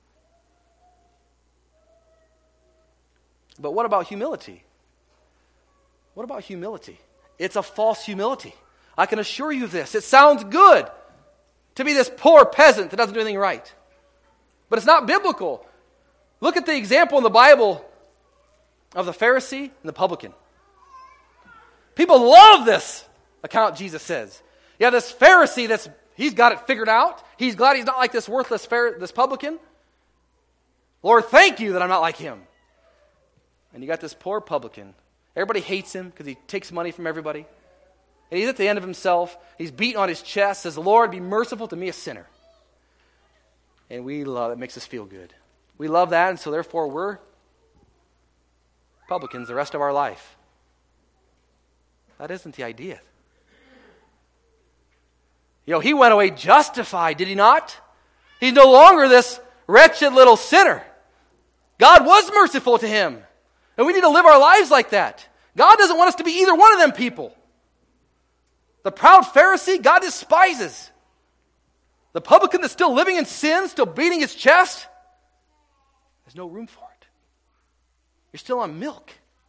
But what about humility? What about humility? It's a false humility. I can assure you of this. It sounds good to be this poor peasant that doesn't do anything right. But it's not biblical. Look at the example in the Bible of the Pharisee and the publican. People love this account, Jesus says. Yeah, this Pharisee, he's got it figured out. He's glad he's not like this worthless this publican. Lord, thank you that I'm not like him. And you got this poor publican. Everybody hates him because he takes money from everybody. And he's at the end of himself. He's beating on his chest, says, Lord, be merciful to me, a sinner. And we love it. It makes us feel good. We love that, and so therefore we're publicans the rest of our life. That isn't the idea. You know, he went away justified, did he not? He's no longer this wretched little sinner. God was merciful to him. And we need to live our lives like that. God doesn't want us to be either one of them people. The proud Pharisee, God despises. The publican that's still living in sin, still beating his chest, there's no room for it. You're still on milk.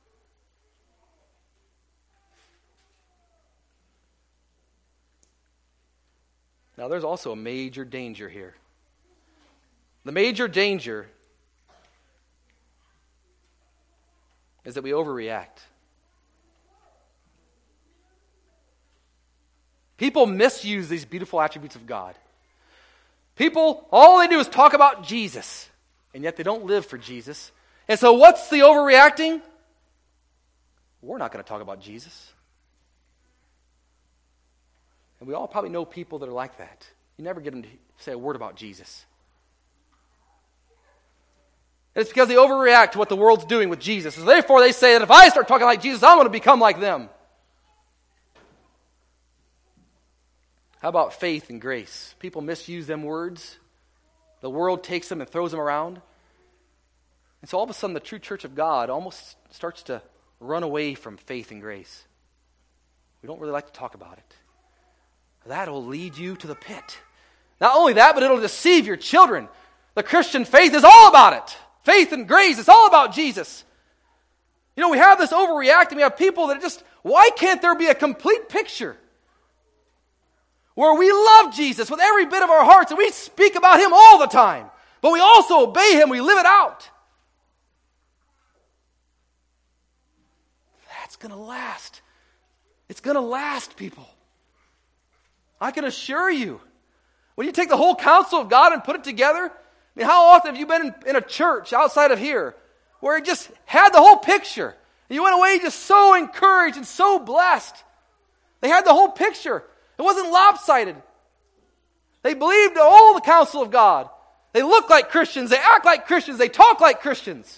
Now, there's also a major danger here. The major danger is that we overreact. People misuse these beautiful attributes of God. People, all they do is talk about Jesus, and yet they don't live for Jesus. And so what's the overreacting? We're not going to talk about Jesus. And we all probably know people that are like that. You never get them to say a word about Jesus. And it's because they overreact to what the world's doing with Jesus. So therefore they say that if I start talking like Jesus, I'm going to become like them. How about faith and grace? People misuse them words. The world takes them and throws them around. And so all of a sudden the true church of God almost starts to run away from faith and grace. We don't really like to talk about it. That will lead you to the pit. Not only that, but it'll deceive your children. The Christian faith is all about it. Faith and grace, it's all about Jesus. You know, we have this overreacting. We have people that just, why can't there be a complete picture where we love Jesus with every bit of our hearts and we speak about Him all the time, but we also obey Him, we live it out? That's going to last. It's going to last, people. I can assure you, when you take the whole counsel of God and put it together, I mean, how often have you been in a church outside of here where it just had the whole picture? And you went away just so encouraged and so blessed. They had the whole picture. It wasn't lopsided. They believed all the counsel of God. They look like Christians. They act like Christians. They talk like Christians.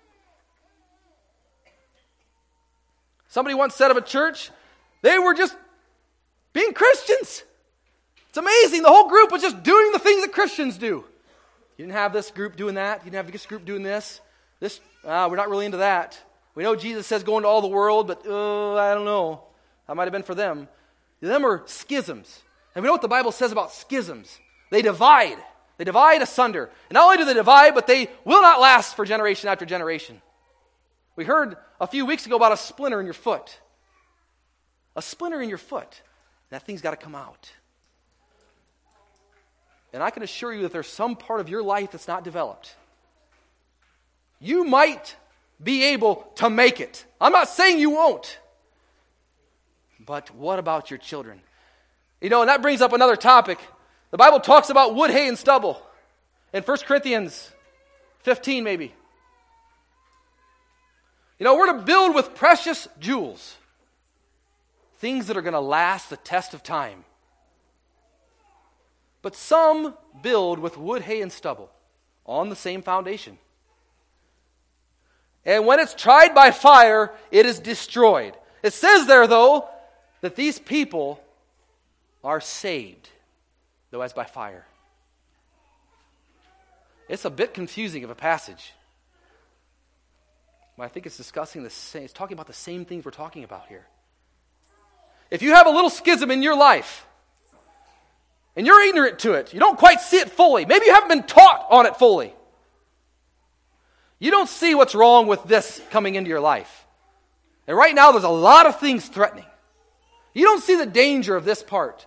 Somebody once said of a church, they were just being Christians. It's amazing. The whole group was just doing the things that Christians do. You didn't have this group doing that. You didn't have this group doing this. We're not really into that. We know Jesus says go into all the world, but I don't know. That might have been for them. Them are schisms. And we know what the Bible says about schisms. They divide. They divide asunder. And not only do they divide, but they will not last for generation after generation. We heard a few weeks ago about a splinter in your foot. A splinter in your foot. That thing's got to come out. And I can assure you that there's some part of your life that's not developed. You might be able to make it. I'm not saying you won't. But what about your children? You know, and that brings up another topic. The Bible talks about wood, hay, and stubble. In 1 Corinthians 15 maybe. You know, we're to build with precious jewels. Things that are going to last the test of time. But some build with wood, hay, and stubble on the same foundation. And when it's tried by fire, it is destroyed. It says there, though, that these people are saved, though as by fire. It's a bit confusing of a passage. But I think it's discussing the same, it's talking about the same things we're talking about here. If you have a little schism in your life, and you're ignorant to it, you don't quite see it fully, maybe you haven't been taught on it fully, you don't see what's wrong with this coming into your life. And right now there's a lot of things threatening. You don't see the danger of this part.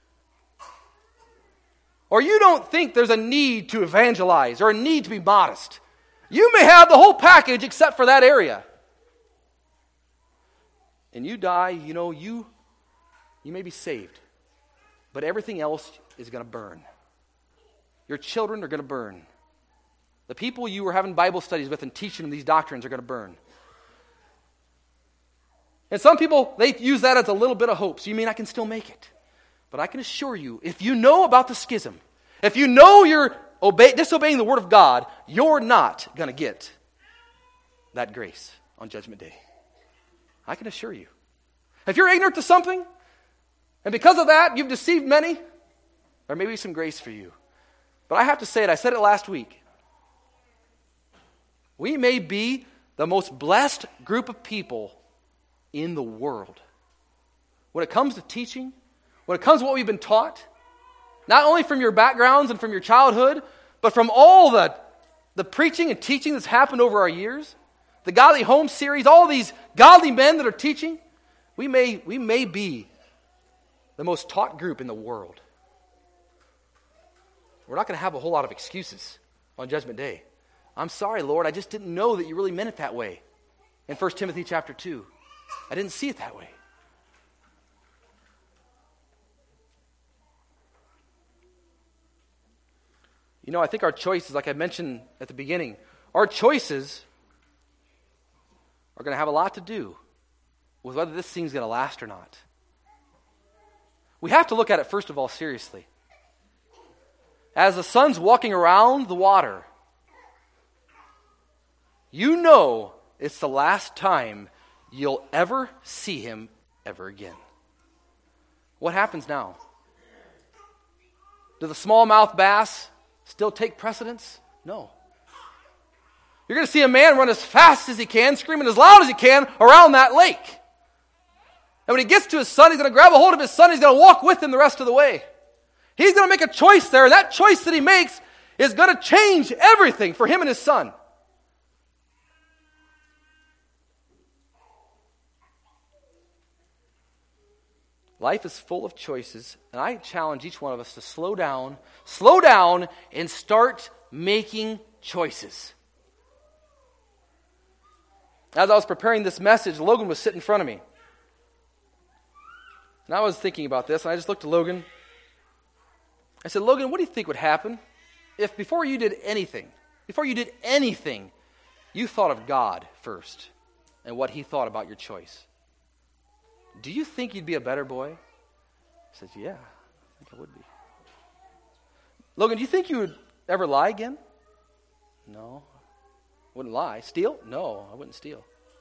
Or you don't think there's a need to evangelize or a need to be modest. You may have the whole package except for that area. And you die, you know, you may be saved. But everything else is going to burn. Your children are going to burn. The people you were having Bible studies with and teaching them these doctrines are going to burn. And some people, they use that as a little bit of hope. So you mean I can still make it? But I can assure you, if you know about the schism, if you know you're disobeying the Word of God, you're not going to get that grace on Judgment Day. I can assure you. If you're ignorant to something, and because of that, you've deceived many, there may be some grace for you. But I have to say it, I said it last week. We may be the most blessed group of people in the world. When it comes to teaching, when it comes to what we've been taught, not only from your backgrounds and from your childhood, but from all the preaching and teaching that's happened over our years, the Godly Home series, all these godly men that are teaching, we may be the most taught group in the world. We're not going to have a whole lot of excuses on Judgment Day. I'm sorry, Lord, I just didn't know that you really meant it that way. In 1 Timothy chapter 2, I didn't see it that way. You know, I think our choices, like I mentioned at the beginning, our choices are going to have a lot to do with whether this thing's going to last or not. We have to look at it, first of all, seriously. As the sun's walking around the water, you know it's the last time you'll ever see him ever again. What happens now? Do the smallmouth bass still take precedence? No. You're going to see a man run as fast as he can, screaming as loud as he can around that lake. And when he gets to his son, he's going to grab a hold of his son, he's going to walk with him the rest of the way. He's going to make a choice there, and that choice that he makes is going to change everything for him and his son. Life is full of choices, and I challenge each one of us to slow down, and start making choices. As I was preparing this message, Logan was sitting in front of me. And I was thinking about this, and I just looked at Logan. I said, Logan, what do you think would happen if before you did anything, you thought of God first and what he thought about your choice? Do you think you'd be a better boy? I said, yeah, I think I would be. Logan, do you think you would ever lie again? No, I wouldn't lie. Steal? No, I wouldn't steal.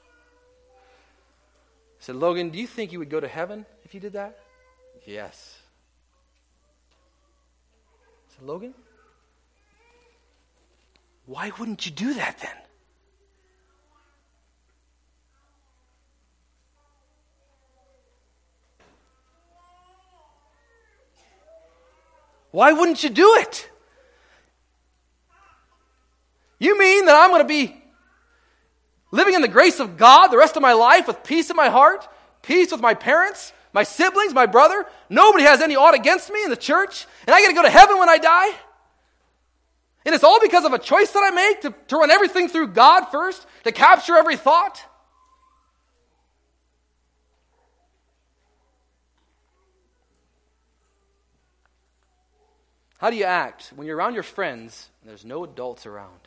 I said, Logan, do you think you would go to heaven if you did that? Yes. I said, Logan, why wouldn't you do that then? Why wouldn't you do it? You mean that I'm going to be living in the grace of God the rest of my life with peace in my heart, peace with my parents, my siblings, my brother? Nobody has any ought against me in the church, and I get to go to heaven when I die? And it's all because of a choice that I make to run everything through God first, to capture every thought? How do you act when you're around your friends and there's no adults around?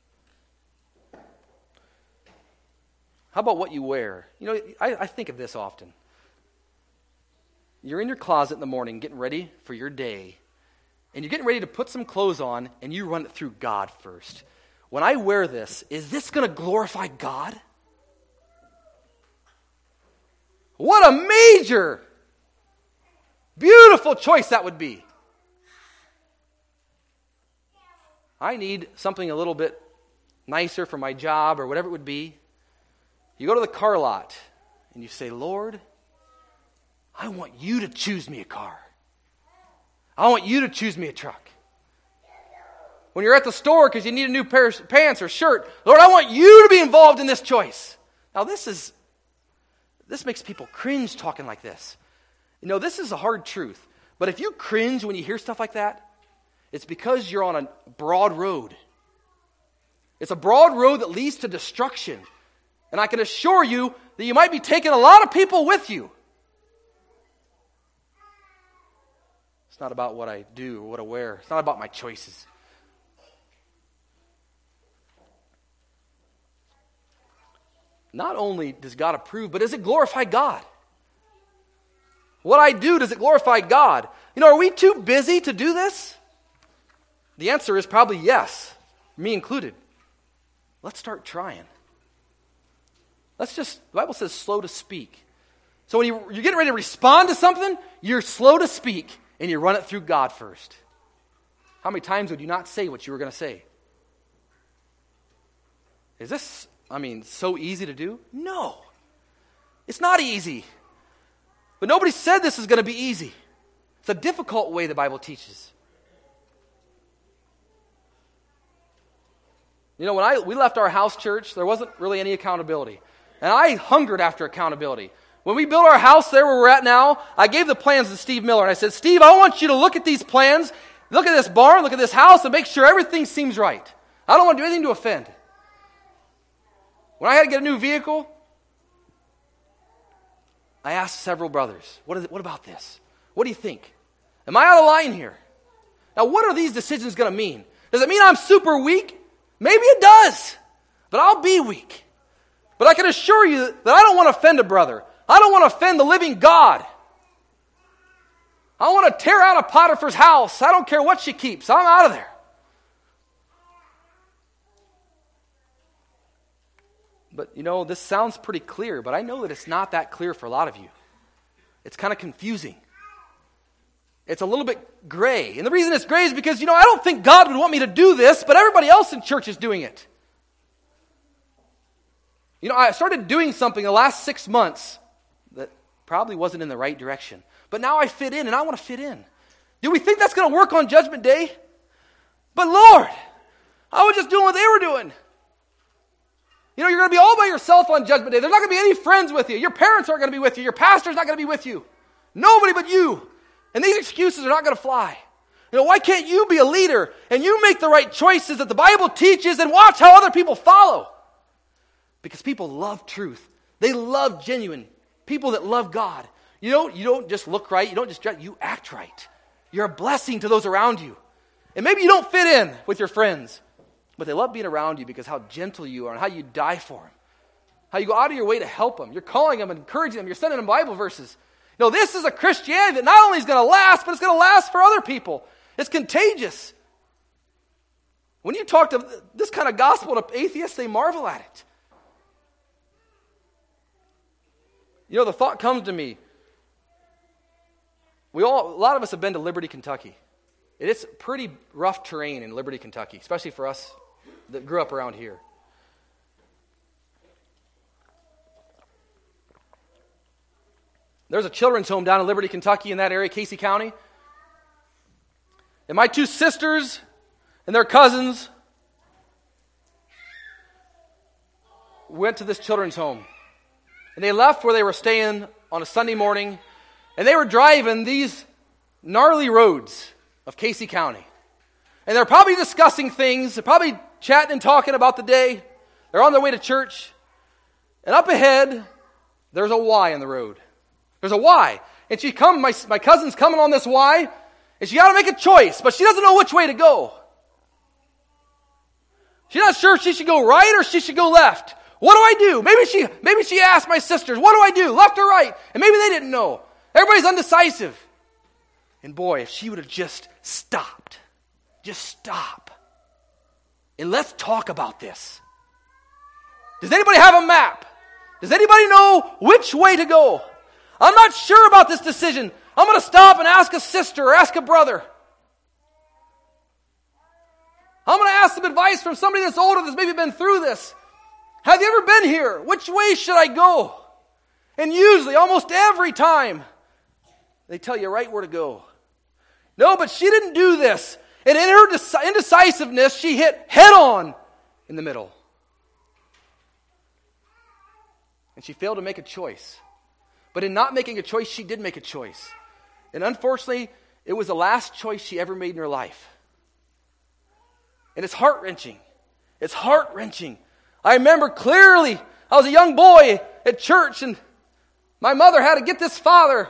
How about what you wear? You know, I think of this often. You're in your closet in the morning getting ready for your day, and you're getting ready to put some clothes on, and you run it through God first. When I wear this, is this going to glorify God? What a major, beautiful choice that would be. I need something a little bit nicer for my job or whatever it would be. You go to the car lot and you say, Lord, I want you to choose me a car. I want you to choose me a truck. When you're at the store because you need a new pair of pants or shirt, Lord, I want you to be involved in this choice. Now this makes people cringe talking like this. You know, this is a hard truth. But if you cringe when you hear stuff like that, it's because you're on a broad road. It's a broad road that leads to destruction. And I can assure you that you might be taking a lot of people with you. It's not about what I do or what I wear. It's not about my choices. Not only does God approve, but does it glorify God? What I do, does it glorify God? You know, are we too busy to do this? The answer is probably yes, me included. Let's start trying. The Bible says slow to speak. So when you're getting ready to respond to something, you're slow to speak and you run it through God first. How many times would you not say what you were going to say? Is this, so easy to do? No. It's not easy. But nobody said this is going to be easy. It's a difficult way the Bible teaches. When we left our house church, there wasn't really any accountability. And I hungered after accountability. When we built our house there where we're at now, I gave the plans to Steve Miller. And I said, Steve, I want you to look at these plans, look at this barn, look at this house, and make sure everything seems right. I don't want to do anything to offend. When I had to get a new vehicle, I asked several brothers, what about this? What do you think? Am I out of line here? Now, what are these decisions going to mean? Does it mean I'm super weak? Maybe it does, but I'll be weak. But I can assure you that I don't want to offend a brother. I don't want to offend the living God. I want to tear out a Potiphar's house. I don't care what she keeps. I'm out of there. But this sounds pretty clear, but I know that it's not that clear for a lot of you. It's kind of confusing. It's a little bit gray. And the reason it's gray is because, I don't think God would want me to do this, but everybody else in church is doing it. I started doing something the last 6 months that probably wasn't in the right direction. But now I fit in, and I want to fit in. Do we think that's going to work on Judgment Day? But Lord, I was just doing what they were doing. You're going to be all by yourself on Judgment Day. There's not going to be any friends with you. Your parents aren't going to be with you. Your pastor's not going to be with you. Nobody but you. And these excuses are not going to fly. Why can't you be a leader and you make the right choices that the Bible teaches and watch how other people follow? Because people love truth. They love genuine people that love God. You don't just look right. You don't just dress. You act right. You're a blessing to those around you. And maybe you don't fit in with your friends, but they love being around you because how gentle you are and how you die for them. How you go out of your way to help them. You're calling them and encouraging them. You're sending them Bible verses. This is a Christianity that not only is going to last, but it's going to last for other people. It's contagious. When you talk to this kind of gospel to atheists, they marvel at it. The thought comes to me. A lot of us have been to Liberty, Kentucky. It's pretty rough terrain in Liberty, Kentucky, especially for us that grew up around here. There's a children's home down in Liberty, Kentucky in that area, Casey County. And my two sisters and their cousins went to this children's home. And they left where they were staying on a Sunday morning, and they were driving these gnarly roads of Casey County. And they're probably discussing things. They're probably chatting and talking about the day. They're on their way to church. And up ahead, there's a Y in the road. There's a Y. And my cousin's coming on this Y, and she got to make a choice, but she doesn't know which way to go. She's not sure if she should go right or she should go left. What do I do? Maybe she asked my sisters, what do I do, left or right? And maybe they didn't know. Everybody's undecisive. And boy, if she would have just stopped. Just stop. And let's talk about this. Does anybody have a map? Does anybody know which way to go? I'm not sure about this decision. I'm going to stop and ask a sister or ask a brother. I'm going to ask some advice from somebody that's older that's maybe been through this. Have you ever been here? Which way should I go? And usually, almost every time, they tell you right where to go. No, but she didn't do this. And in her indecisiveness, she hit head on in the middle. And she failed to make a choice. But in not making a choice, she did make a choice. And unfortunately, it was the last choice she ever made in her life. And it's heart-wrenching. It's heart-wrenching. I remember clearly, I was a young boy at church, and my mother had to get this father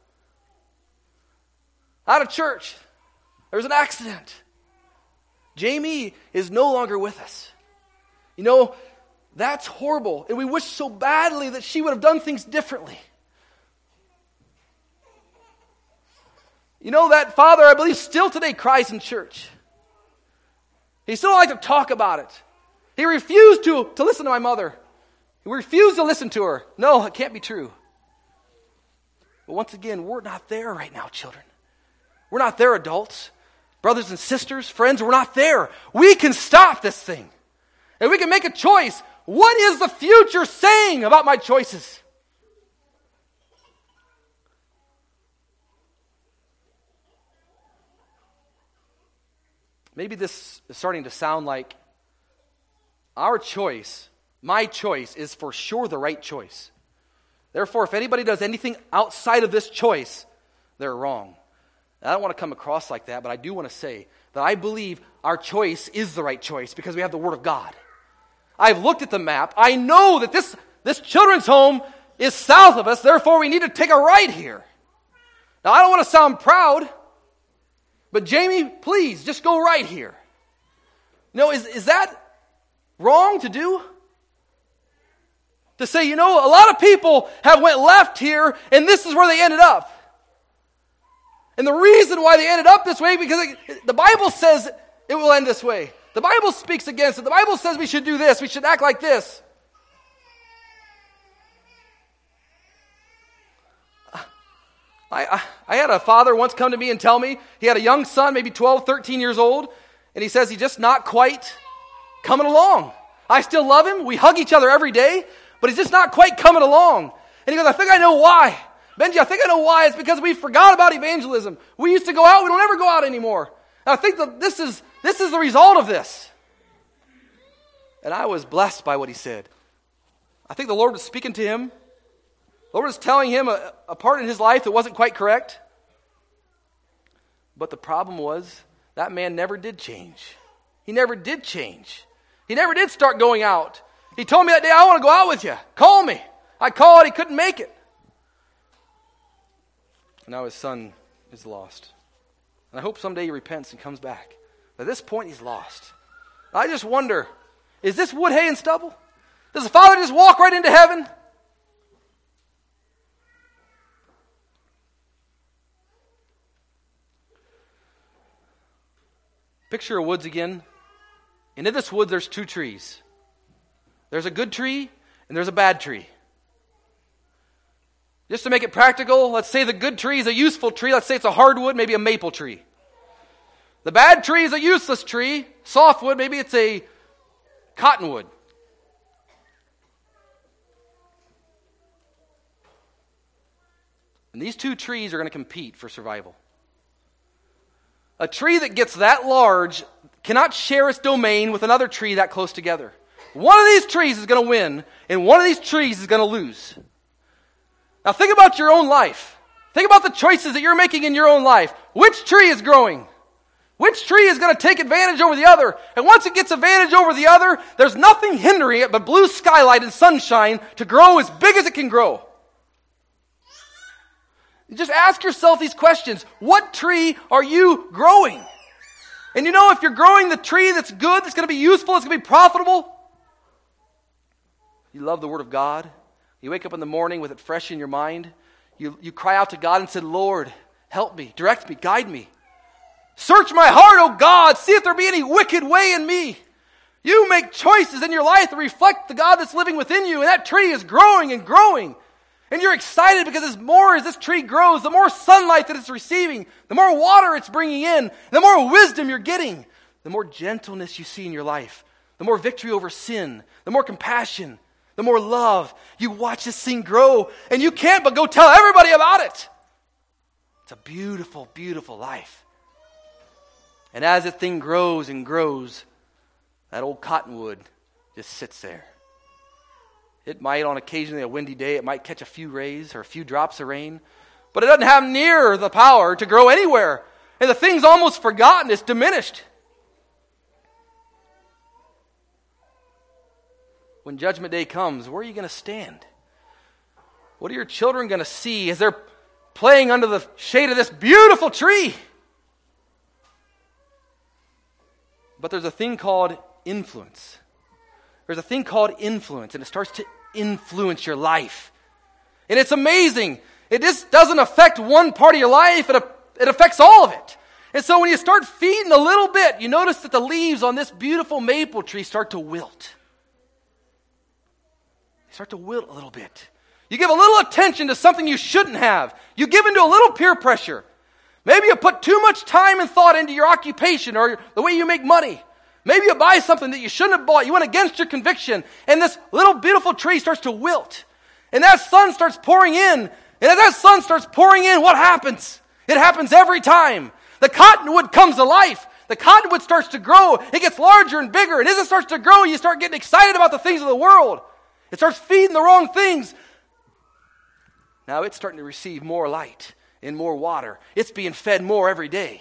out of church. There was an accident. Jamie is no longer with us. That's horrible. And we wish so badly that she would have done things differently. That father, I believe, still today cries in church. He still likes to talk about it. He refused to listen to my mother. He refused to listen to her. No, it can't be true. But once again, we're not there right now, children. We're not there, adults. brothers and sisters, friends, we're not there. We can stop this thing. And we can make a choice. What is the future saying about my choices? Maybe this is starting to sound like our choice, my choice, is for sure the right choice. Therefore, if anybody does anything outside of this choice, they're wrong. I don't want to come across like that, but I do want to say that I believe our choice is the right choice because we have the Word of God. I've looked at the map. I know that this children's home is south of us, therefore we need to take a right here. Now, I don't want to sound proud, but Jamie, please, just go right here. Is that wrong to do? To say, a lot of people have went left here, and this is where they ended up. And the reason why they ended up this way, because the Bible says it will end this way. The Bible speaks against it. The Bible says we should do this. We should act like this. I had a father once come to me and tell me he had a young son, maybe 12, 13 years old, and he says he's just not quite coming along. I still love him. We hug each other every day, but he's just not quite coming along. And he goes, I think I know why. Benji, I think I know why. It's because we forgot about evangelism. We used to go out. We don't ever go out anymore. And I think that this is the result of this. And I was blessed by what he said. I think the Lord was speaking to him. The Lord was telling him a part in his life that wasn't quite correct. But the problem was that man never did change. He never did change. He never did start going out. He told me that day, I want to go out with you. Call me. I called. He couldn't make it. Now his son is lost. And I hope someday he repents and comes back. But at this point, he's lost. I just wonder, is this wood, hay, and stubble? Does the Father just walk right into heaven? Picture a woods again. And in this woods, there's two trees. There's a good tree and there's a bad tree. Just to make it practical, let's say the good tree is a useful tree. Let's say it's a hardwood, maybe a maple tree. The bad tree is a useless tree, softwood, maybe it's a cottonwood. And these two trees are going to compete for survival. A tree that gets that large cannot share its domain with another tree that close together. One of these trees is going to win, and one of these trees is going to lose. Now think about your own life. Think about the choices that you're making in your own life. Which tree is growing? Which tree is going to take advantage over the other? And once it gets advantage over the other, there's nothing hindering it but blue skylight and sunshine to grow as big as it can grow. You just ask yourself these questions. What tree are you growing? And if you're growing the tree that's good, that's going to be useful, it's going to be profitable, you love the Word of God. You wake up in the morning with it fresh in your mind. You cry out to God and say, Lord, help me, direct me, guide me. Search my heart, O God. See if there be any wicked way in me. You make choices in your life that reflect the God that's living within you. And that tree is growing and growing. And you're excited because as this tree grows, the more sunlight that it's receiving, the more water it's bringing in, the more wisdom you're getting, the more gentleness you see in your life, the more victory over sin, the more compassion, the more love. You watch this thing grow, and you can't but go tell everybody about it. It's a beautiful, beautiful life. And as that thing grows and grows, that old cottonwood just sits there. It might, on occasionally a windy day, it might catch a few rays or a few drops of rain, but it doesn't have near the power to grow anywhere. And the thing's almost forgotten. It's diminished. When Judgment Day comes, where are you going to stand? What are your children going to see as they're playing under the shade of this beautiful tree? But there's a thing called influence. There's a thing called influence, and it starts to influence your life. And it's amazing. It just doesn't affect one part of your life. It affects all of it. And so when you start feeding a little bit, you notice that the leaves on this beautiful maple tree start to wilt. They start to wilt a little bit. You give a little attention to something you shouldn't have. You give into a little peer pressure. Maybe you put too much time and thought into your occupation or the way you make money. Maybe you buy something that you shouldn't have bought. You went against your conviction, and this little beautiful tree starts to wilt. And that sun starts pouring in. And as that sun starts pouring in, what happens? It happens every time. The cottonwood comes to life. The cottonwood starts to grow. It gets larger and bigger. And as it starts to grow, you start getting excited about the things of the world. It starts feeding the wrong things. Now it's starting to receive more light and more water. It's being fed more every day.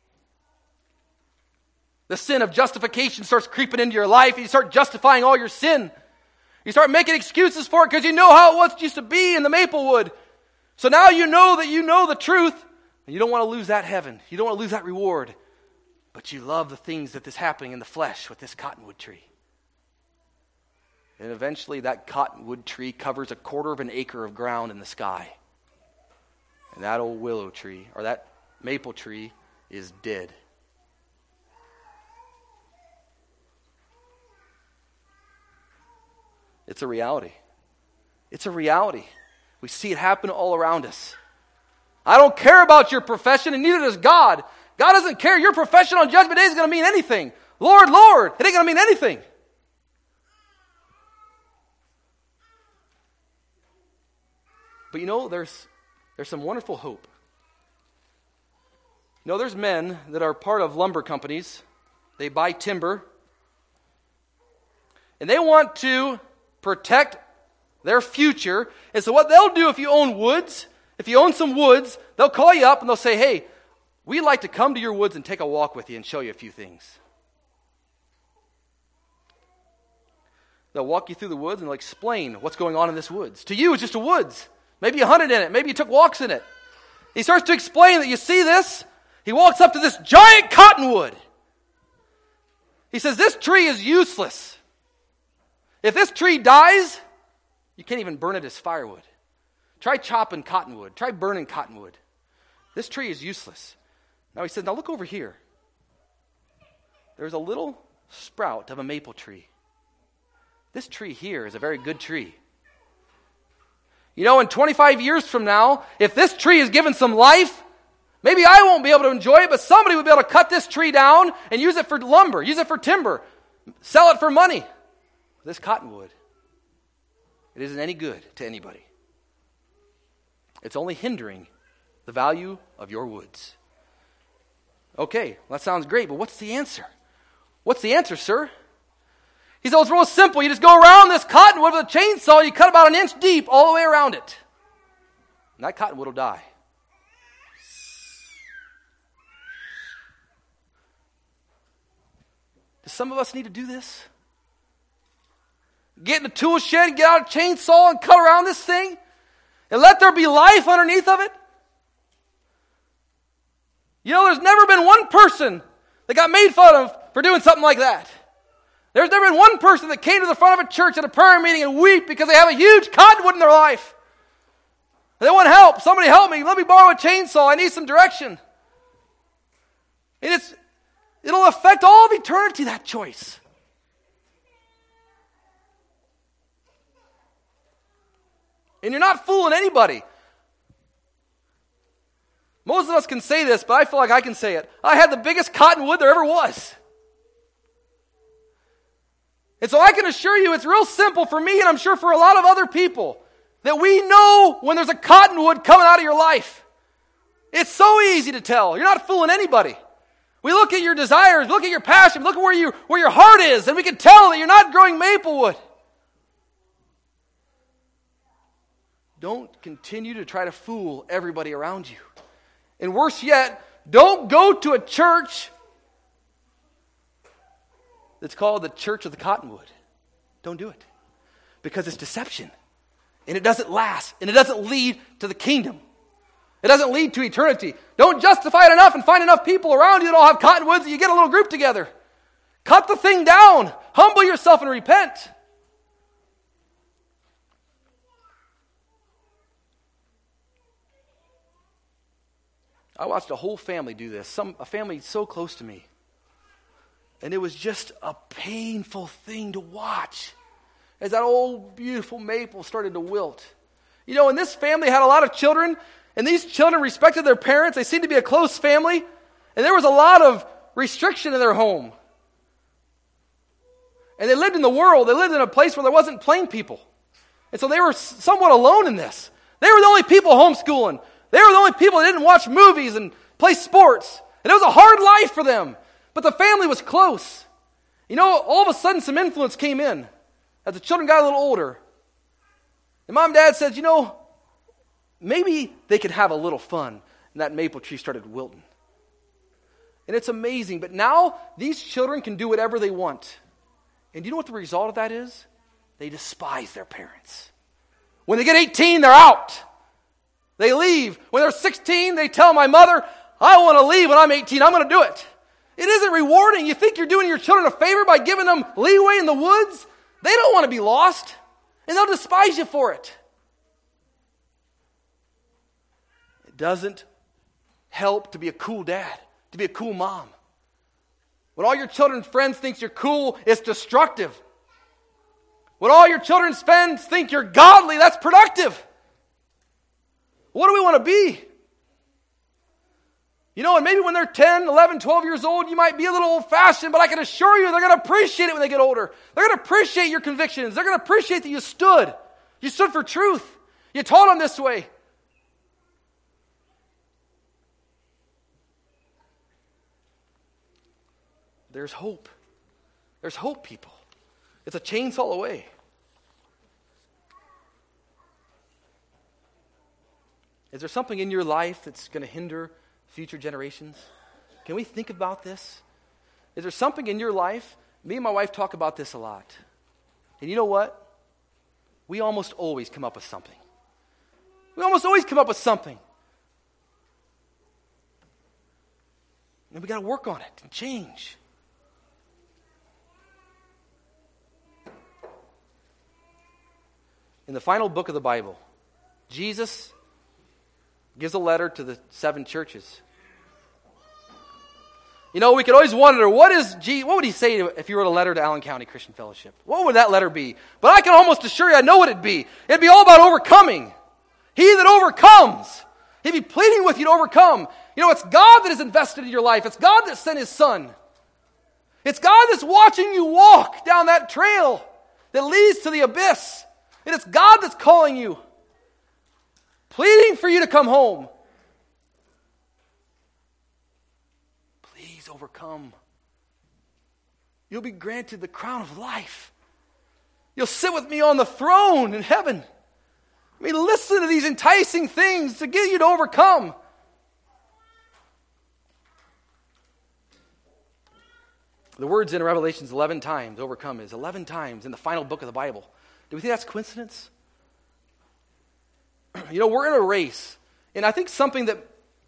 The sin of justification starts creeping into your life. You start justifying all your sin. You start making excuses for it because you know how it was used to be in the Maplewood. So now you know that you know the truth, and you don't want to lose that heaven. You don't want to lose that reward. But you love the things that is happening in the flesh with this cottonwood tree. And eventually that cottonwood tree covers 1/4 of an acre of ground in the sky. And that old willow tree, or that maple tree, is dead. It's a reality. It's a reality. We see it happen all around us. I don't care about your profession, and neither does God. God doesn't care. Your profession on Judgment Day is going to mean anything. Lord, Lord, it ain't going to mean anything. But you know, there's some wonderful hope. You know, there's men that are part of lumber companies. They buy timber. And they want to protect their future. And so what they'll do if you own woods, if you own some woods, they'll call you up and they'll say, hey, we'd like to come to your woods and take a walk with you and show you a few things. They'll walk you through the woods and they'll explain what's going on in this woods. To you, it's just a woods. Maybe you hunted in it. Maybe you took walks in it. He starts to explain that you see this. He walks up to this giant cottonwood. He says, this tree is useless. If this tree dies, you can't even burn it as firewood. Try chopping cottonwood. Try burning cottonwood. This tree is useless. Now he said, now look over here. There's a little sprout of a maple tree. This tree here is a very good tree. You know, in 25 years from now, if this tree is given some life, maybe I won't be able to enjoy it, but somebody will be able to cut this tree down and use it for lumber, use it for timber, sell it for money. This cottonwood, it isn't any good to anybody. It's only hindering the value of your woods. Okay, well, that sounds great, but what's the answer? What's the answer, sir? He said, well, it's real simple. You just go around this cottonwood with a chainsaw, and you cut about 1 inch deep all the way around it. And that cottonwood will die. Do some of us need to do this? Get in the tool shed, get out a chainsaw, and cut around this thing? And let there be life underneath of it? You know, there's never been one person that got made fun of for doing something like that. There's never been one person that came to the front of a church at a prayer meeting and weep because they have a huge cottonwood in their life. And they want help. Somebody help me. Let me borrow a chainsaw. I need some direction. And it'll affect all of eternity, that choice. And you're not fooling anybody. Most of us can say this, but I feel like I can say it. I had the biggest cottonwood there ever was. And so I can assure you it's real simple for me, and I'm sure for a lot of other people, that we know when there's a cottonwood coming out of your life. It's so easy to tell. You're not fooling anybody. We look at your desires, look at your passion, look at where your heart is, and we can tell that you're not growing maplewood. Don't continue to try to fool everybody around you. And worse yet, don't go to a church that's called the Church of the Cottonwood. Don't do it. Because it's deception. And it doesn't last. And it doesn't lead to the kingdom. It doesn't lead to eternity. Don't justify it enough and find enough people around you that all have cottonwoods and you get a little group together. Cut the thing down. Humble yourself and repent. I watched a whole family do this. A family so close to me. And it was just a painful thing to watch as that old beautiful maple started to wilt. You know, and this family had a lot of children, And these children respected their parents. They seemed to be a close family. And there was a lot of restriction in their home. And they lived in the world. They lived in a place where there wasn't plain people. And so they were somewhat alone in this. They were the only people homeschooling. They were the only people that didn't watch movies and play sports. And it was a hard life for them. But the family was close. You know, all of a sudden some influence came in as the children got a little older. And mom and dad said, you know, maybe they could have a little fun. And that maple tree started wilting. And it's amazing. But now these children can do whatever they want. And do you know what the result of that is? They despise their parents. When they get 18, they're out. They leave. When they're 16, they tell my mother, I want to leave when I'm 18. I'm going to do it. It isn't rewarding. You think you're doing your children a favor by giving them leeway in the woods? They don't want to be lost. And they'll despise you for it. It doesn't help to be a cool dad, to be a cool mom. When all your children's friends think you're cool, it's destructive. When all your children's friends think you're godly, that's productive. What do we want to be? You know, and maybe when they're 10, 11, 12 years old, you might be a little old-fashioned, but I can assure you they're going to appreciate it when they get older. They're going to appreciate your convictions. They're going to appreciate that you stood. You stood for truth. You taught them this way. There's hope. There's hope, people. It's a chainsaw away. Is there something in your life that's going to hinder future generations? Can we think about this? Is there something in your life? Me and my wife talk about this a lot. And you know what? We almost always come up with something. We almost always come up with something. And we got to work on it and change. In the final book of the Bible, Jesus gives a letter to the 7 churches. You know, we could always wonder, what would he say if he wrote a letter to Allen County Christian Fellowship? What would that letter be? But I can almost assure you I know what it'd be. It'd be all about overcoming. He that overcomes. He'd be pleading with you to overcome. You know, it's God that is invested in your life. It's God that sent His Son. It's God that's watching you walk down that trail that leads to the abyss. And it's God that's calling you, pleading for you to come home. Please overcome. You'll be granted the crown of life. You'll sit with me on the throne in heaven. I mean, listen to these enticing things to get you to overcome. The words in Revelations 11 times, overcome is 11 times in the final book of the Bible. Do we think that's coincidence? You know, we're in a race. And I think something that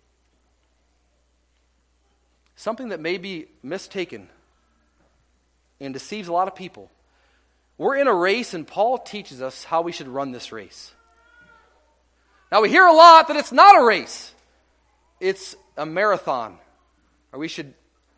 may be mistaken and deceives a lot of people. We're in a race, and Paul teaches us how we should run this race. Now, we hear a lot that it's not a race. It's a marathon. Or we should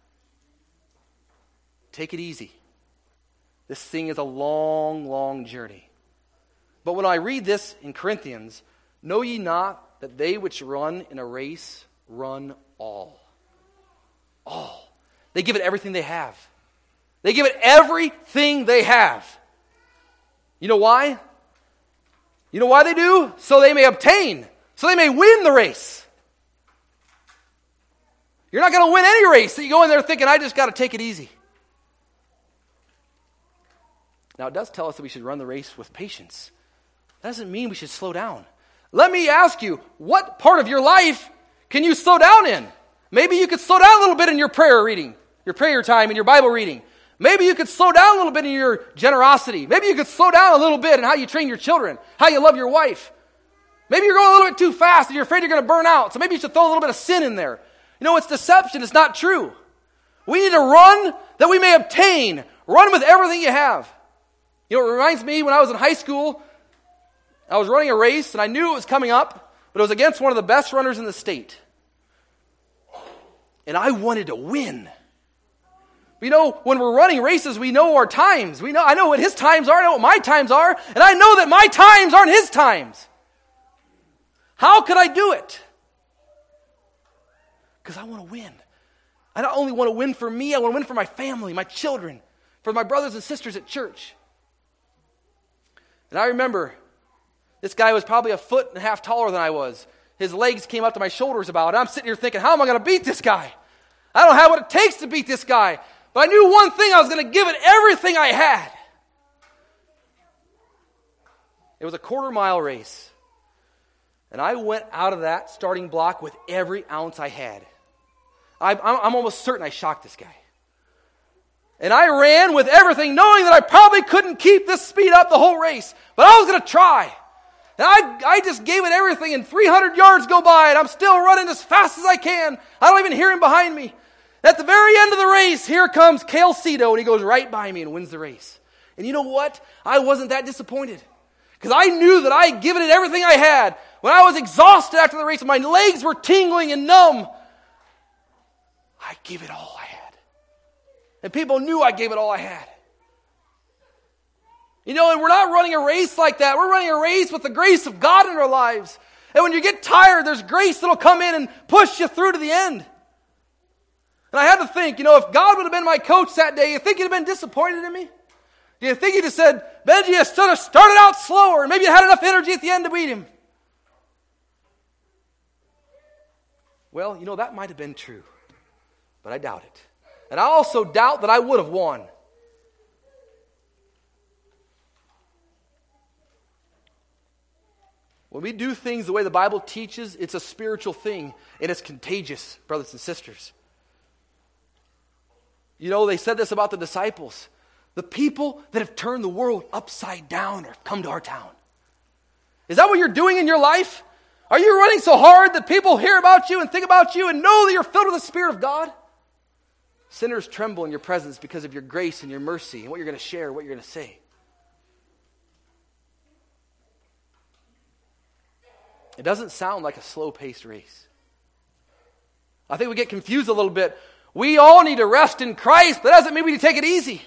take it easy. This thing is a long, long journey. But when I read this in Corinthians, know ye not that they which run in a race run all. All. They give it everything they have. They give it everything they have. You know why? You know why they do? So they may obtain. So they may win the race. You're not going to win any race that you go in there thinking, I just got to take it easy. Now, it does tell us that we should run the race with patience. That doesn't mean we should slow down. Let me ask you, what part of your life can you slow down in? Maybe you could slow down a little bit in your prayer reading, your prayer time, and your Bible reading. Maybe you could slow down a little bit in your generosity. Maybe you could slow down a little bit in how you train your children, how you love your wife. Maybe you're going a little bit too fast and you're afraid you're going to burn out, so maybe you should throw a little bit of sin in there. You know, it's deception. It's not true. We need to run that we may obtain. Run with everything you have. You know, it reminds me when I was in high school, I was running a race, and I knew it was coming up, but it was against one of the best runners in the state. And I wanted to win. You know, when we're running races, we know our times. I know what his times are, I know what my times are, and I know that my times aren't his times. How could I do it? Because I want to win. I not only want to win for me, I want to win for my family, my children, for my brothers and sisters at church. And I remember this guy was probably 1.5 feet taller than I was. His legs came up to my shoulders about. And I'm sitting here thinking, how am I going to beat this guy? I don't have what it takes to beat this guy. But I knew one thing, I was going to give it everything I had. It was a 1/4-mile race. And I went out of that starting block with every ounce I had. I'm almost certain I shocked this guy. And I ran with everything, knowing that I probably couldn't keep this speed up the whole race. But I was going to try. And I just gave it everything, and 300 yards go by, and I'm still running as fast as I can. I don't even hear him behind me. At the very end of the race, here comes Cale Cito, and he goes right by me and wins the race. And you know what? I wasn't that disappointed. Because I knew that I had given it everything I had. When I was exhausted after the race, and my legs were tingling and numb, I gave it all I had. And people knew I gave it all I had. You know, and we're not running a race like that. We're running a race with the grace of God in our lives. And when you get tired, there's grace that'll come in and push you through to the end. And I had to think, if God would have been my coach that day, you think he'd have been disappointed in me? Do you think he'd have said, Benji, you should have started out slower, and maybe you had enough energy at the end to beat him? Well, that might have been true. But I doubt it. And I also doubt that I would have won. When we do things the way the Bible teaches, it's a spiritual thing, and it's contagious, brothers and sisters. They said this about the disciples. The people that have turned the world upside down have come to our town. Is that what you're doing in your life? Are you running so hard that people hear about you and think about you and know that you're filled with the Spirit of God? Sinners tremble in your presence because of your grace and your mercy and what you're going to share, what you're going to say. It doesn't sound like a slow-paced race. I think we get confused a little bit. We all need to rest in Christ, but that doesn't mean we need to take it easy.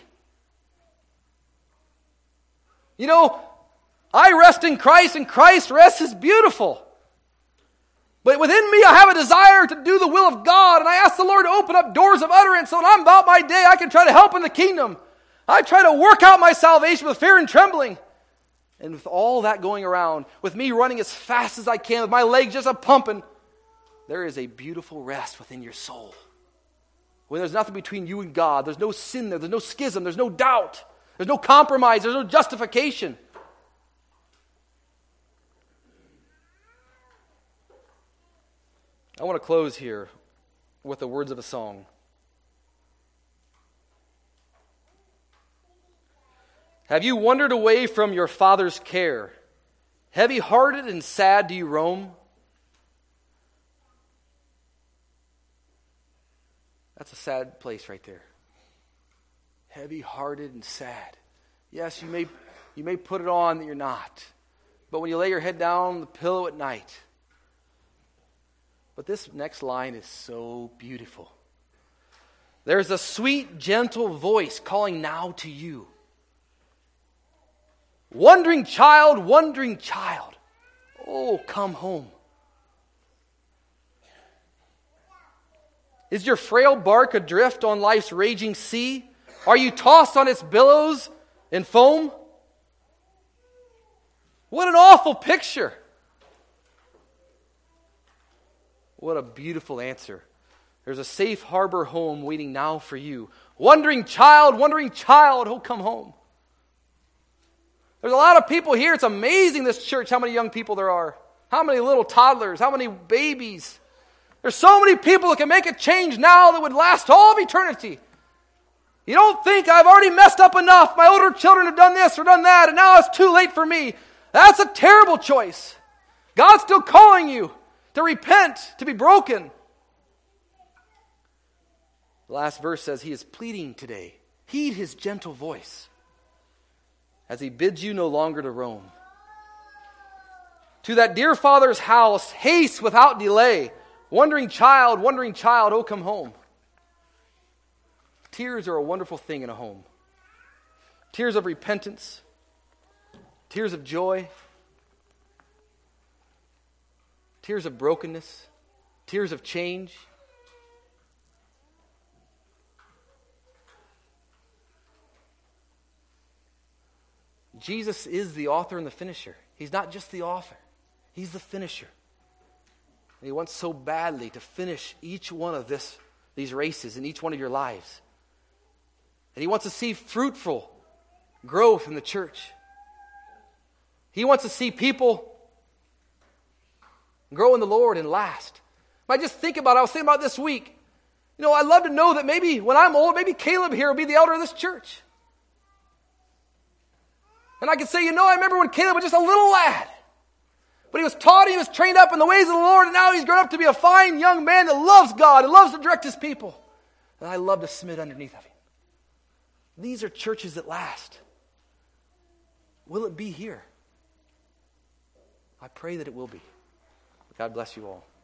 I rest in Christ, and Christ's rest is beautiful. But within me, I have a desire to do the will of God, and I ask the Lord to open up doors of utterance so when I'm about my day, I can try to help in the kingdom. I try to work out my salvation with fear and trembling. And with all that going around, with me running as fast as I can, with my legs just a-pumping, there is a beautiful rest within your soul. When there's nothing between you and God, there's no sin there, there's no schism, there's no doubt, there's no compromise, there's no justification. I want to close here with the words of a song. Have you wandered away from your Father's care? Heavy-hearted and sad do you roam? That's a sad place right there. Heavy-hearted and sad. Yes, you may put it on that you're not. But when you lay your head down on the pillow at night. But this next line is so beautiful. There's a sweet, gentle voice calling now to you. Wandering child, oh, come home. Is your frail bark adrift on life's raging sea? Are you tossed on its billows in foam? What an awful picture. What a beautiful answer. There's a safe harbor home waiting now for you. Wandering child, oh, come home. There's a lot of people here. It's amazing, this church, how many young people there are. How many little toddlers, how many babies. There's so many people that can make a change now that would last all of eternity. You don't think I've already messed up enough. My older children have done this or done that, and now it's too late for me. That's a terrible choice. God's still calling you to repent, to be broken. The last verse says he is pleading today. Heed his gentle voice as he bids you no longer to roam. To that dear Father's house, haste without delay. Wandering child, oh, come home. Tears are a wonderful thing in a home. Tears of repentance, tears of joy. tears of brokenness, tears of change. Jesus is the author and the finisher. He's not just the author. He's the finisher. And He wants so badly to finish each one of these races in each one of your lives. And He wants to see fruitful growth in the church. He wants to see people grow in the Lord and last. I just think about it. I was thinking about this week. I'd love to know that maybe when I'm old, maybe Caleb here will be the elder of this church. And I could say, I remember when Caleb was just a little lad. But he was taught, he was trained up in the ways of the Lord, and now he's grown up to be a fine young man that loves God and loves to direct his people. And I love to submit underneath of him. These are churches that last. Will it be here? I pray that it will be. God bless you all.